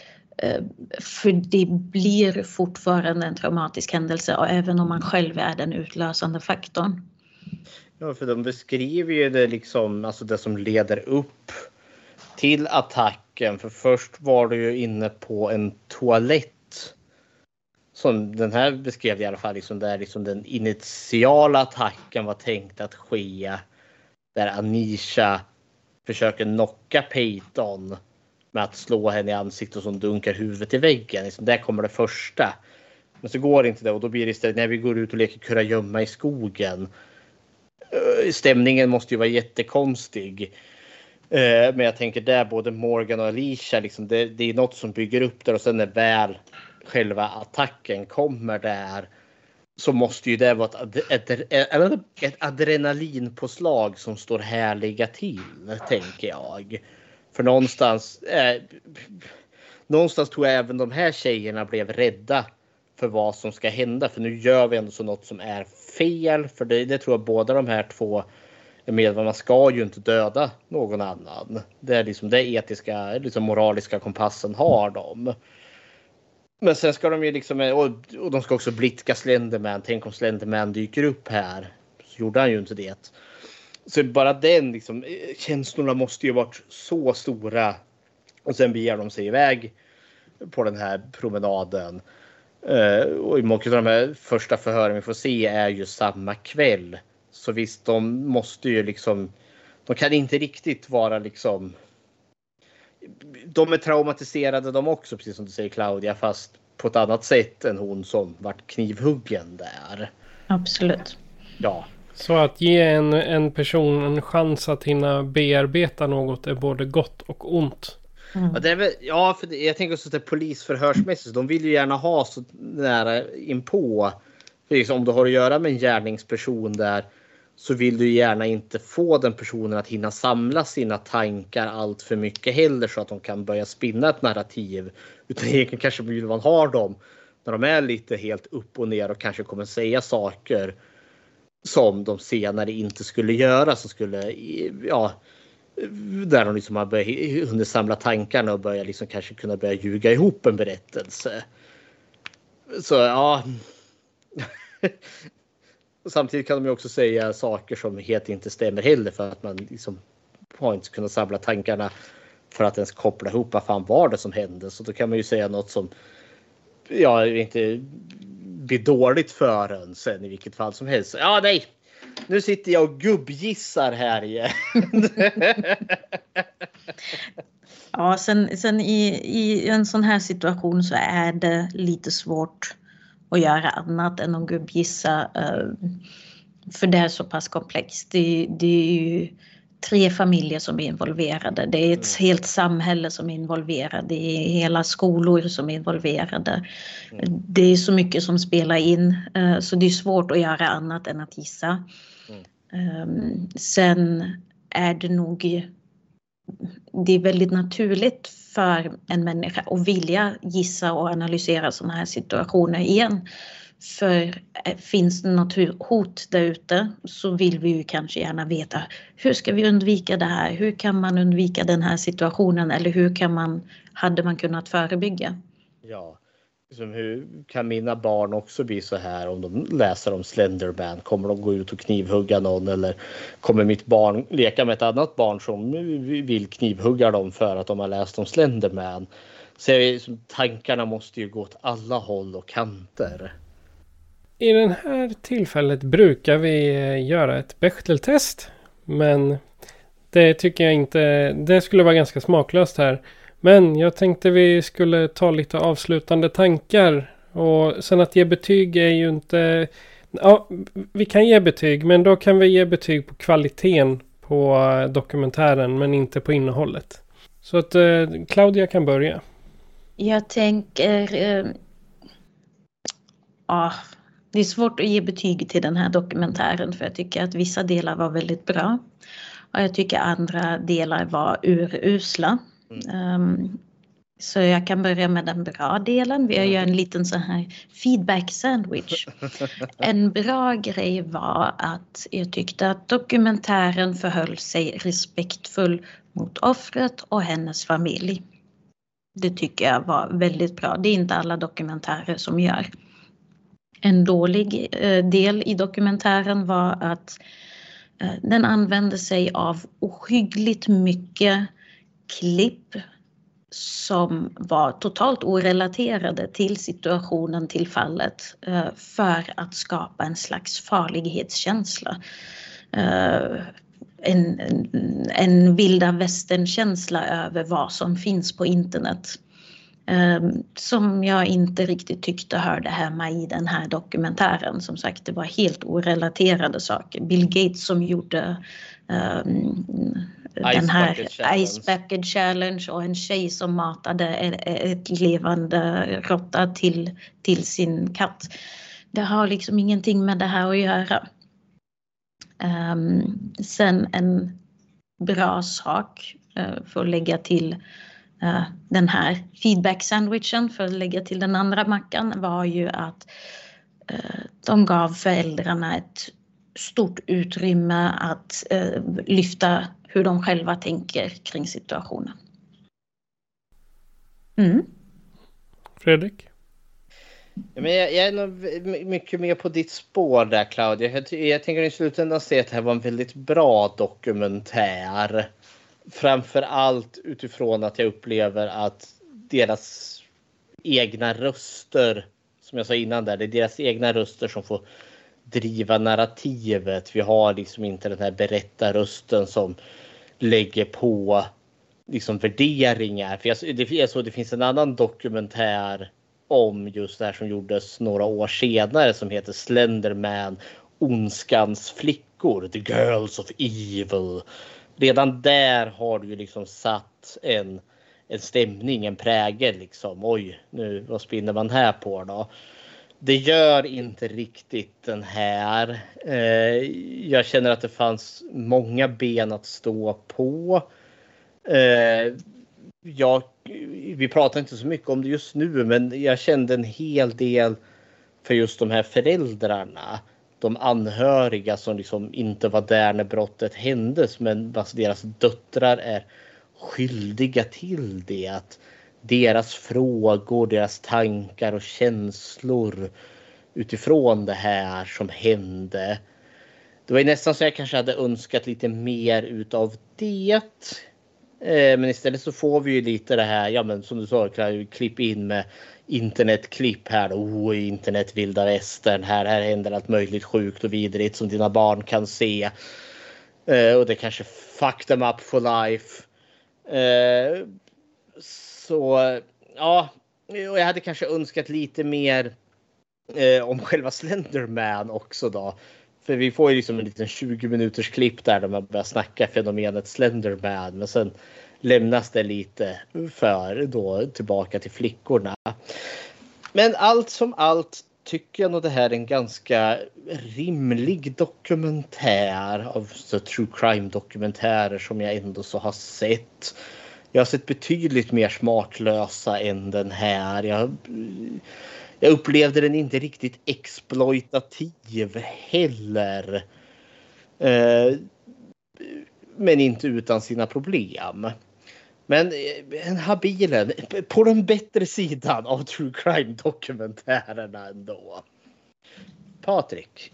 För det blir fortfarande en traumatisk händelse, och även om man själv är den utlösande faktorn. Ja, för de beskriver ju det liksom, alltså det som leder upp till attacken. För först var du ju inne på en toalett. Som den här beskrev i alla fall, liksom där liksom den initiala attacken var tänkt att ske. Där Anisha försöker knocka Peyton med att slå henne i ansiktet och som dunkar huvudet i väggen. Liksom där kommer det första. Men så går det inte det, och då blir det istället när vi går ut och leker kurragömma i skogen. Stämningen måste ju vara jättekonstig. Men jag tänker där både Morgan och Alicia, liksom det, det är något som bygger upp där, och sen när väl själva attacken kommer där, så måste ju det vara ett, ett, ett, ett adrenalinpåslag som står härliga till, tänker jag. För någonstans eh, någonstans tror jag även de här tjejerna blev rädda för vad som ska hända. För nu gör vi ändå så något som är fel. För det, det tror jag båda de här två medlemmarna ska ju inte döda någon annan. Det är liksom det etiska, liksom moraliska kompassen har de. Men sen ska de ju liksom, och, och de ska också blidka Slenderman. Tänk om Slenderman dyker upp här. Så gjorde han ju inte det. Så bara den liksom, känslorna måste ju varit så stora. Och sen beger de sig iväg på den här promenaden. Uh, och i många av de här första förhören vi får se är ju samma kväll. Så visst, de måste ju liksom, de kan inte riktigt vara liksom, de är traumatiserade de också, precis som du säger Claudia, fast på ett annat sätt än hon som vart knivhuggen där. Absolut. Ja. Så att ge en, en person en chans att hinna bearbeta något är både gott och ont. Mm. Ja, det är väl, ja, för det, jag tänker också att det polisförhörsmässigt, de vill ju gärna ha så nära inpå. För liksom, om du har att göra med en gärningsperson där, så vill du gärna inte få den personen att hinna samla sina tankar allt för mycket heller, så att de kan börja spinna ett narrativ. Utan egentligen kanske vill man ha dem när de är lite helt upp och ner och kanske kommer säga saker som de senare inte skulle göra, som skulle, ja, där de liksom har börjat hunnit samla tankarna och börja liksom kanske kunna börja ljuga ihop en berättelse. Så ja. Samtidigt kan de ju också säga saker som helt inte stämmer heller, för att man liksom har inte kunnat samla tankarna för att ens koppla ihop vad fan var det som hände. Så då kan man ju säga något som, ja, inte blir dåligt för en sen i vilket fall som helst. Ja, nej. Nu sitter jag och gubbgissar här igen. Ja, sen, sen i, i en sån här situation så är det lite svårt att göra annat än att gubbgissa. För det är så pass komplext. Det, det är ju tre familjer som är involverade. Det är ett mm. helt samhälle som är involverade. Det är hela skolor som är involverade. Mm. Det är så mycket som spelar in. Så det är svårt att göra annat än att gissa. Mm. Sen är det nog... Det är väldigt naturligt för en människa att vilja gissa och analysera sådana här situationer igen. För finns det något hot där ute så vill vi ju kanske gärna veta hur ska vi undvika det här? Hur kan man undvika den här situationen? Eller hur kan man, hade man kunnat förebygga? Ja, liksom hur kan mina barn också bli så här om de läser om Slenderman? Kommer de gå ut och knivhugga någon? Eller kommer mitt barn leka med ett annat barn som vill knivhugga dem för att de har läst om Slenderman? Så tankarna måste ju gå åt alla håll och kanter. I det här tillfället brukar vi göra ett Bechteltest, men det tycker jag inte, det skulle vara ganska smaklöst här. Men jag tänkte vi skulle ta lite avslutande tankar, och sen att ge betyg är ju inte, ja, vi kan ge betyg, men då kan vi ge betyg på kvaliteten på dokumentären men inte på innehållet. Så att eh, Claudia kan börja. Jag tänker, eh, ah, det är svårt att ge betyg till den här dokumentären för jag tycker att vissa delar var väldigt bra. Och jag tycker andra delar var urusla. Mm. Um, så jag kan börja med den bra delen. Vi har ju en liten så här feedback sandwich. En bra grej var att jag tyckte att dokumentären förhöll sig respektfull mot offret och hennes familj. Det tycker jag var väldigt bra. Det är inte alla dokumentärer som gör. En dålig del i dokumentären var att den använde sig av ohyggligt mycket klipp som var totalt orelaterade till situationen, till fallet, för att skapa en slags farlighetskänsla. En, en, en vilda västern-känsla över vad som finns på internet. Um, som jag inte riktigt tyckte hörde hemma i den här dokumentären. Som sagt, det var helt orelaterade saker. Bill Gates som gjorde um, den här Challenge. Ice Bucket Challenge och en tjej som matade ett levande råtta till, till sin katt. Det har liksom ingenting med det här att göra. Um, sen en bra sak uh, för att lägga till Uh, den här feedback sandwichen, för att lägga till den andra mackan, var ju att uh, de gav föräldrarna ett stort utrymme att uh, lyfta hur de själva tänker kring situationen. Mm. Fredrik? Ja, men jag, jag är nog mycket mer på ditt spår där, Claudia. Jag, jag tänker i slutändan se att det här var en väldigt bra dokumentär. Framför allt utifrån att jag upplever att deras egna röster, som jag sa innan där, det är deras egna röster som får driva narrativet. Vi har liksom inte den här berättarrösten som lägger på liksom värderingar. För jag, det, jag såg det finns en annan dokumentär om just det här som gjordes några år senare som heter Slenderman, ondskans flickor, The Girls of Evil. Redan där har du ju liksom satt en, en stämning, en prägel liksom. Oj, nu vad spinner man här på då? Det gör inte riktigt den här. Eh, jag känner att det fanns många ben att stå på. Eh, jag, vi pratar inte så mycket om det just nu, men jag kände en hel del för just de här föräldrarna. De anhöriga som liksom inte var där när brottet händes, men alltså deras döttrar är skyldiga till det. Att deras frågor, deras tankar och känslor utifrån det här som hände. Det var nästan så jag kanske hade önskat lite mer utav det. Men istället så får vi ju lite det här, ja men som du sa, klipp in med internetklipp här. Oh, internet vilda västern. Här, här händer allt möjligt sjukt och vidrigt som dina barn kan se. Uh, och det kanske fuck them up for life. Uh, så ja, och jag hade kanske önskat lite mer uh, om själva Slenderman också då. För vi får ju liksom en liten tjugo minuters klipp där där man börjar snacka fenomenet Slenderman. Men sen lämnas det lite för då tillbaka till flickorna. Men allt som allt tycker jag nog det här är en ganska rimlig dokumentär av så true crime dokumentärer som jag ändå så har sett. Jag har sett betydligt mer smaklösa än den här. Jag, jag upplevde den inte riktigt exploitativ heller. Eh, men inte utan sina problem. Men en habilen på den bättre sidan av true crime dokumentärerna ändå. Patrik.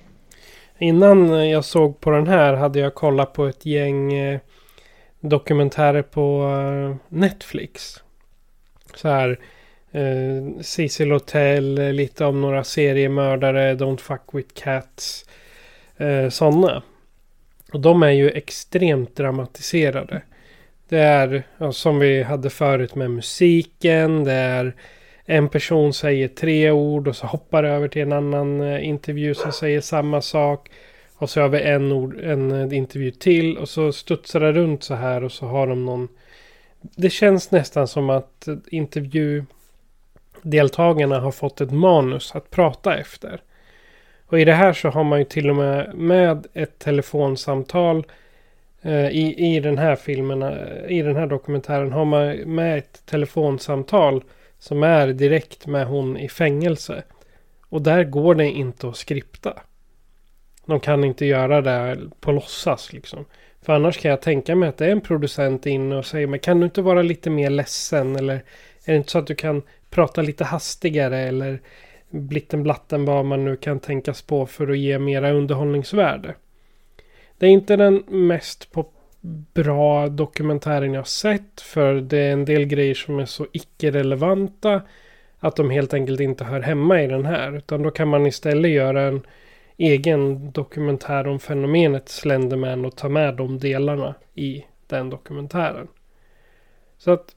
Innan jag såg på den här hade jag kollat på ett gäng eh, dokumentärer på eh, Netflix. Så här eh, Cecil Hotel, lite om några seriemördare, Don't Fuck With Cats, eh, sådana. Och de är ju extremt dramatiserade. Det är, ja, som vi hade förut med musiken. Det är en person säger tre ord och så hoppar över till en annan eh, intervju som säger samma sak. Och så har vi en, ord, en intervju till och så studsar det runt så här och så har de någon... Det känns nästan som att intervjudeltagarna har fått ett manus att prata efter. Och i det här så har man ju till och med med ett telefonsamtal... I, I den här filmen, i den här dokumentären har man med ett telefonsamtal som är direkt med hon i fängelse. Och där går det inte att skripta. De kan inte göra det på låtsas liksom. För annars kan jag tänka mig att det är en producent in och säger, men kan du inte vara lite mer ledsen? Eller är det inte så att du kan prata lite hastigare? Eller blitten blatten vad man nu kan tänkas på för att ge mera underhållningsvärde. Det är inte den mest på bra dokumentären jag sett. För det är en del grejer som är så icke-relevanta. Att de helt enkelt inte hör hemma i den här. Utan då kan man istället göra en egen dokumentär om fenomenet Slenderman. Och ta med de delarna i den dokumentären. Så att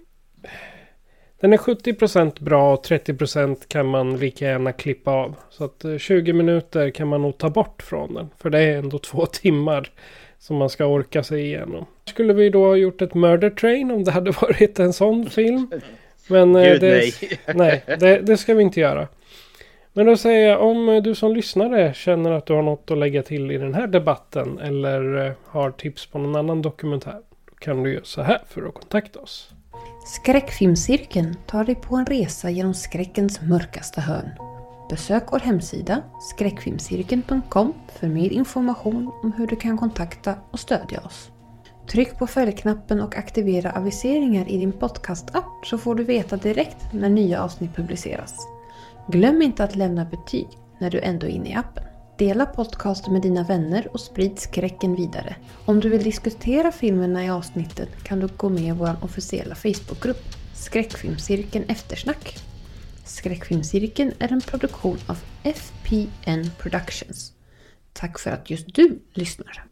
den är sjuttio procent bra och trettio procent kan man lika gärna klippa av. Så att tjugo minuter kan man nog ta bort från den. För det är ändå två timmar som man ska orka sig igenom. Skulle vi då ha gjort ett Murder Train om det hade varit en sån film? Men Gud, det, nej, nej det, det ska vi inte göra. Men då säger jag, om du som lyssnare känner att du har något att lägga till i den här debatten. Eller har tips på någon annan dokumentär. Då kan du göra så här för att kontakta oss. Skräckfilmscirkeln tar dig på en resa genom skräckens mörkaste hörn. Besök vår hemsida skräckfilmscirkeln punkt com för mer information om hur du kan kontakta och stödja oss. Tryck på följknappen och aktivera aviseringar i din podcast-app så får du veta direkt när nya avsnitt publiceras. Glöm inte att lämna betyg när du ändå är inne i appen. Dela podcasten med dina vänner och sprid skräcken vidare. Om du vill diskutera filmerna i avsnittet kan du gå med i vår officiella Facebookgrupp Skräckfilmscirkeln Eftersnack. Skräckfilmscirkeln är en produktion av F P N Productions. Tack för att just du lyssnar.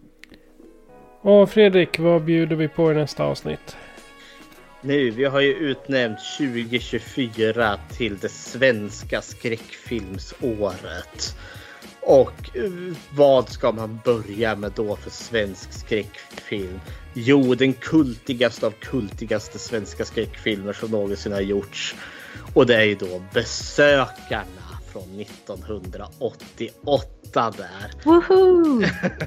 Och Fredrik, vad bjuder vi på i nästa avsnitt? Nu, vi har ju utnämnt tjugo tjugofyra till det svenska skräckfilmsåret. Och vad ska man börja med då för svensk skräckfilm? Jo, den kultigaste av kultigaste svenska skräckfilmer som någonsin har gjorts. Och det är ju då Besökarna från nittonhundraåttioåtta där. Woho!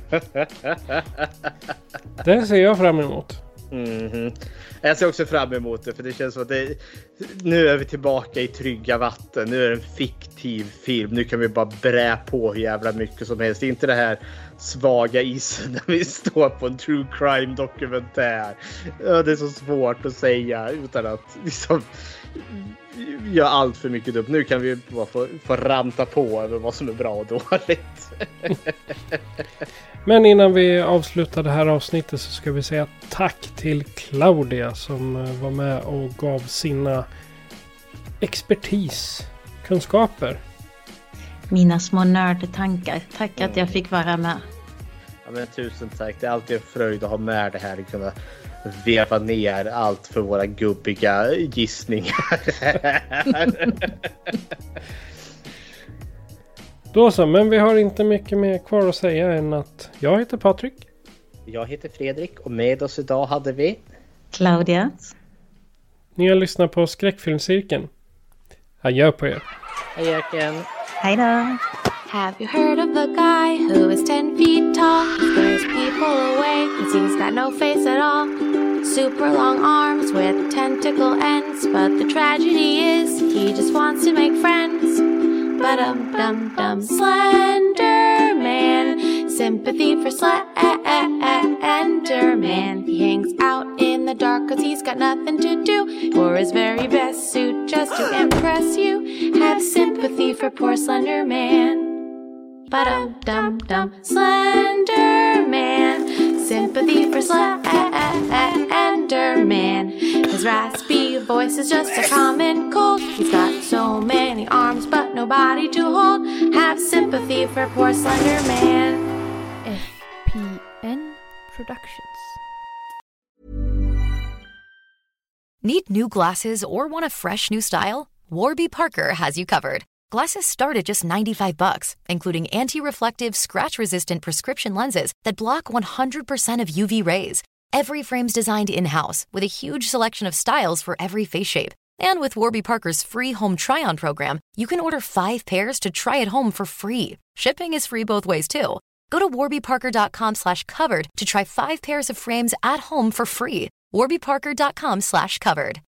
Den ser jag fram emot. Mm-hmm. Jag ser också fram emot det, för det känns som att det, nu är vi tillbaka i trygga vatten. Nu är det en fiktiv film. Nu kan vi bara brä på hur jävla mycket som helst. Det är inte det här svaga isen när vi står på en true crime dokumentär. Ja, det är så svårt att säga utan att liksom göra allt för mycket dumt. Nu kan vi bara få, få ranta på över vad som är bra och dåligt. Men innan vi avslutar det här avsnittet så ska vi säga tack till Claudia som var med och gav sina expertiskunskaper. Mina små nördtankar. Tack att jag fick vara med. Ja, men tusen tack. Det är alltid en fröjd att ha med det här. Att kunna veva ner allt för våra gubbiga gissningar. Då så, men vi har inte mycket mer kvar att säga än att jag heter Patrik. Jag heter Fredrik och med oss idag hade vi Claudia. Ni har lyssnat på Skräckfilmscirkeln. Adjö på er. Adjöken. Hej då. Have you heard of the guy who is ten feet tall? He scares people away cause he's got no face at all. Super long arms with tentacle ends, but the tragedy is he just wants to make friends. Ba-dum-dum-dum. Slender Man. Sympathy for Slender Man. He hangs out in the dark cause he's got nothing to do. For his very best suit just to impress you. Have sympathy for poor Slender Man. Ba-dum-dum-dum. Slender Man. Sympathy for Slender Man. His raspy voice is just a common cold. He's got so many arms but nobody to hold. Have sympathy for poor Slender Man. F P N Productions. Need new glasses or want a fresh new style? Warby Parker has you covered. Glasses start at just ninety-five bucks, including anti-reflective, scratch-resistant prescription lenses that block one hundred percent of U V rays. Every frame's designed in-house with a huge selection of styles for every face shape. And with Warby Parker's free home try-on program, you can order five pairs to try at home for free. Shipping is free both ways, too. Go to warbyparker.com slash covered to try five pairs of frames at home for free. warbyparker.com slash covered.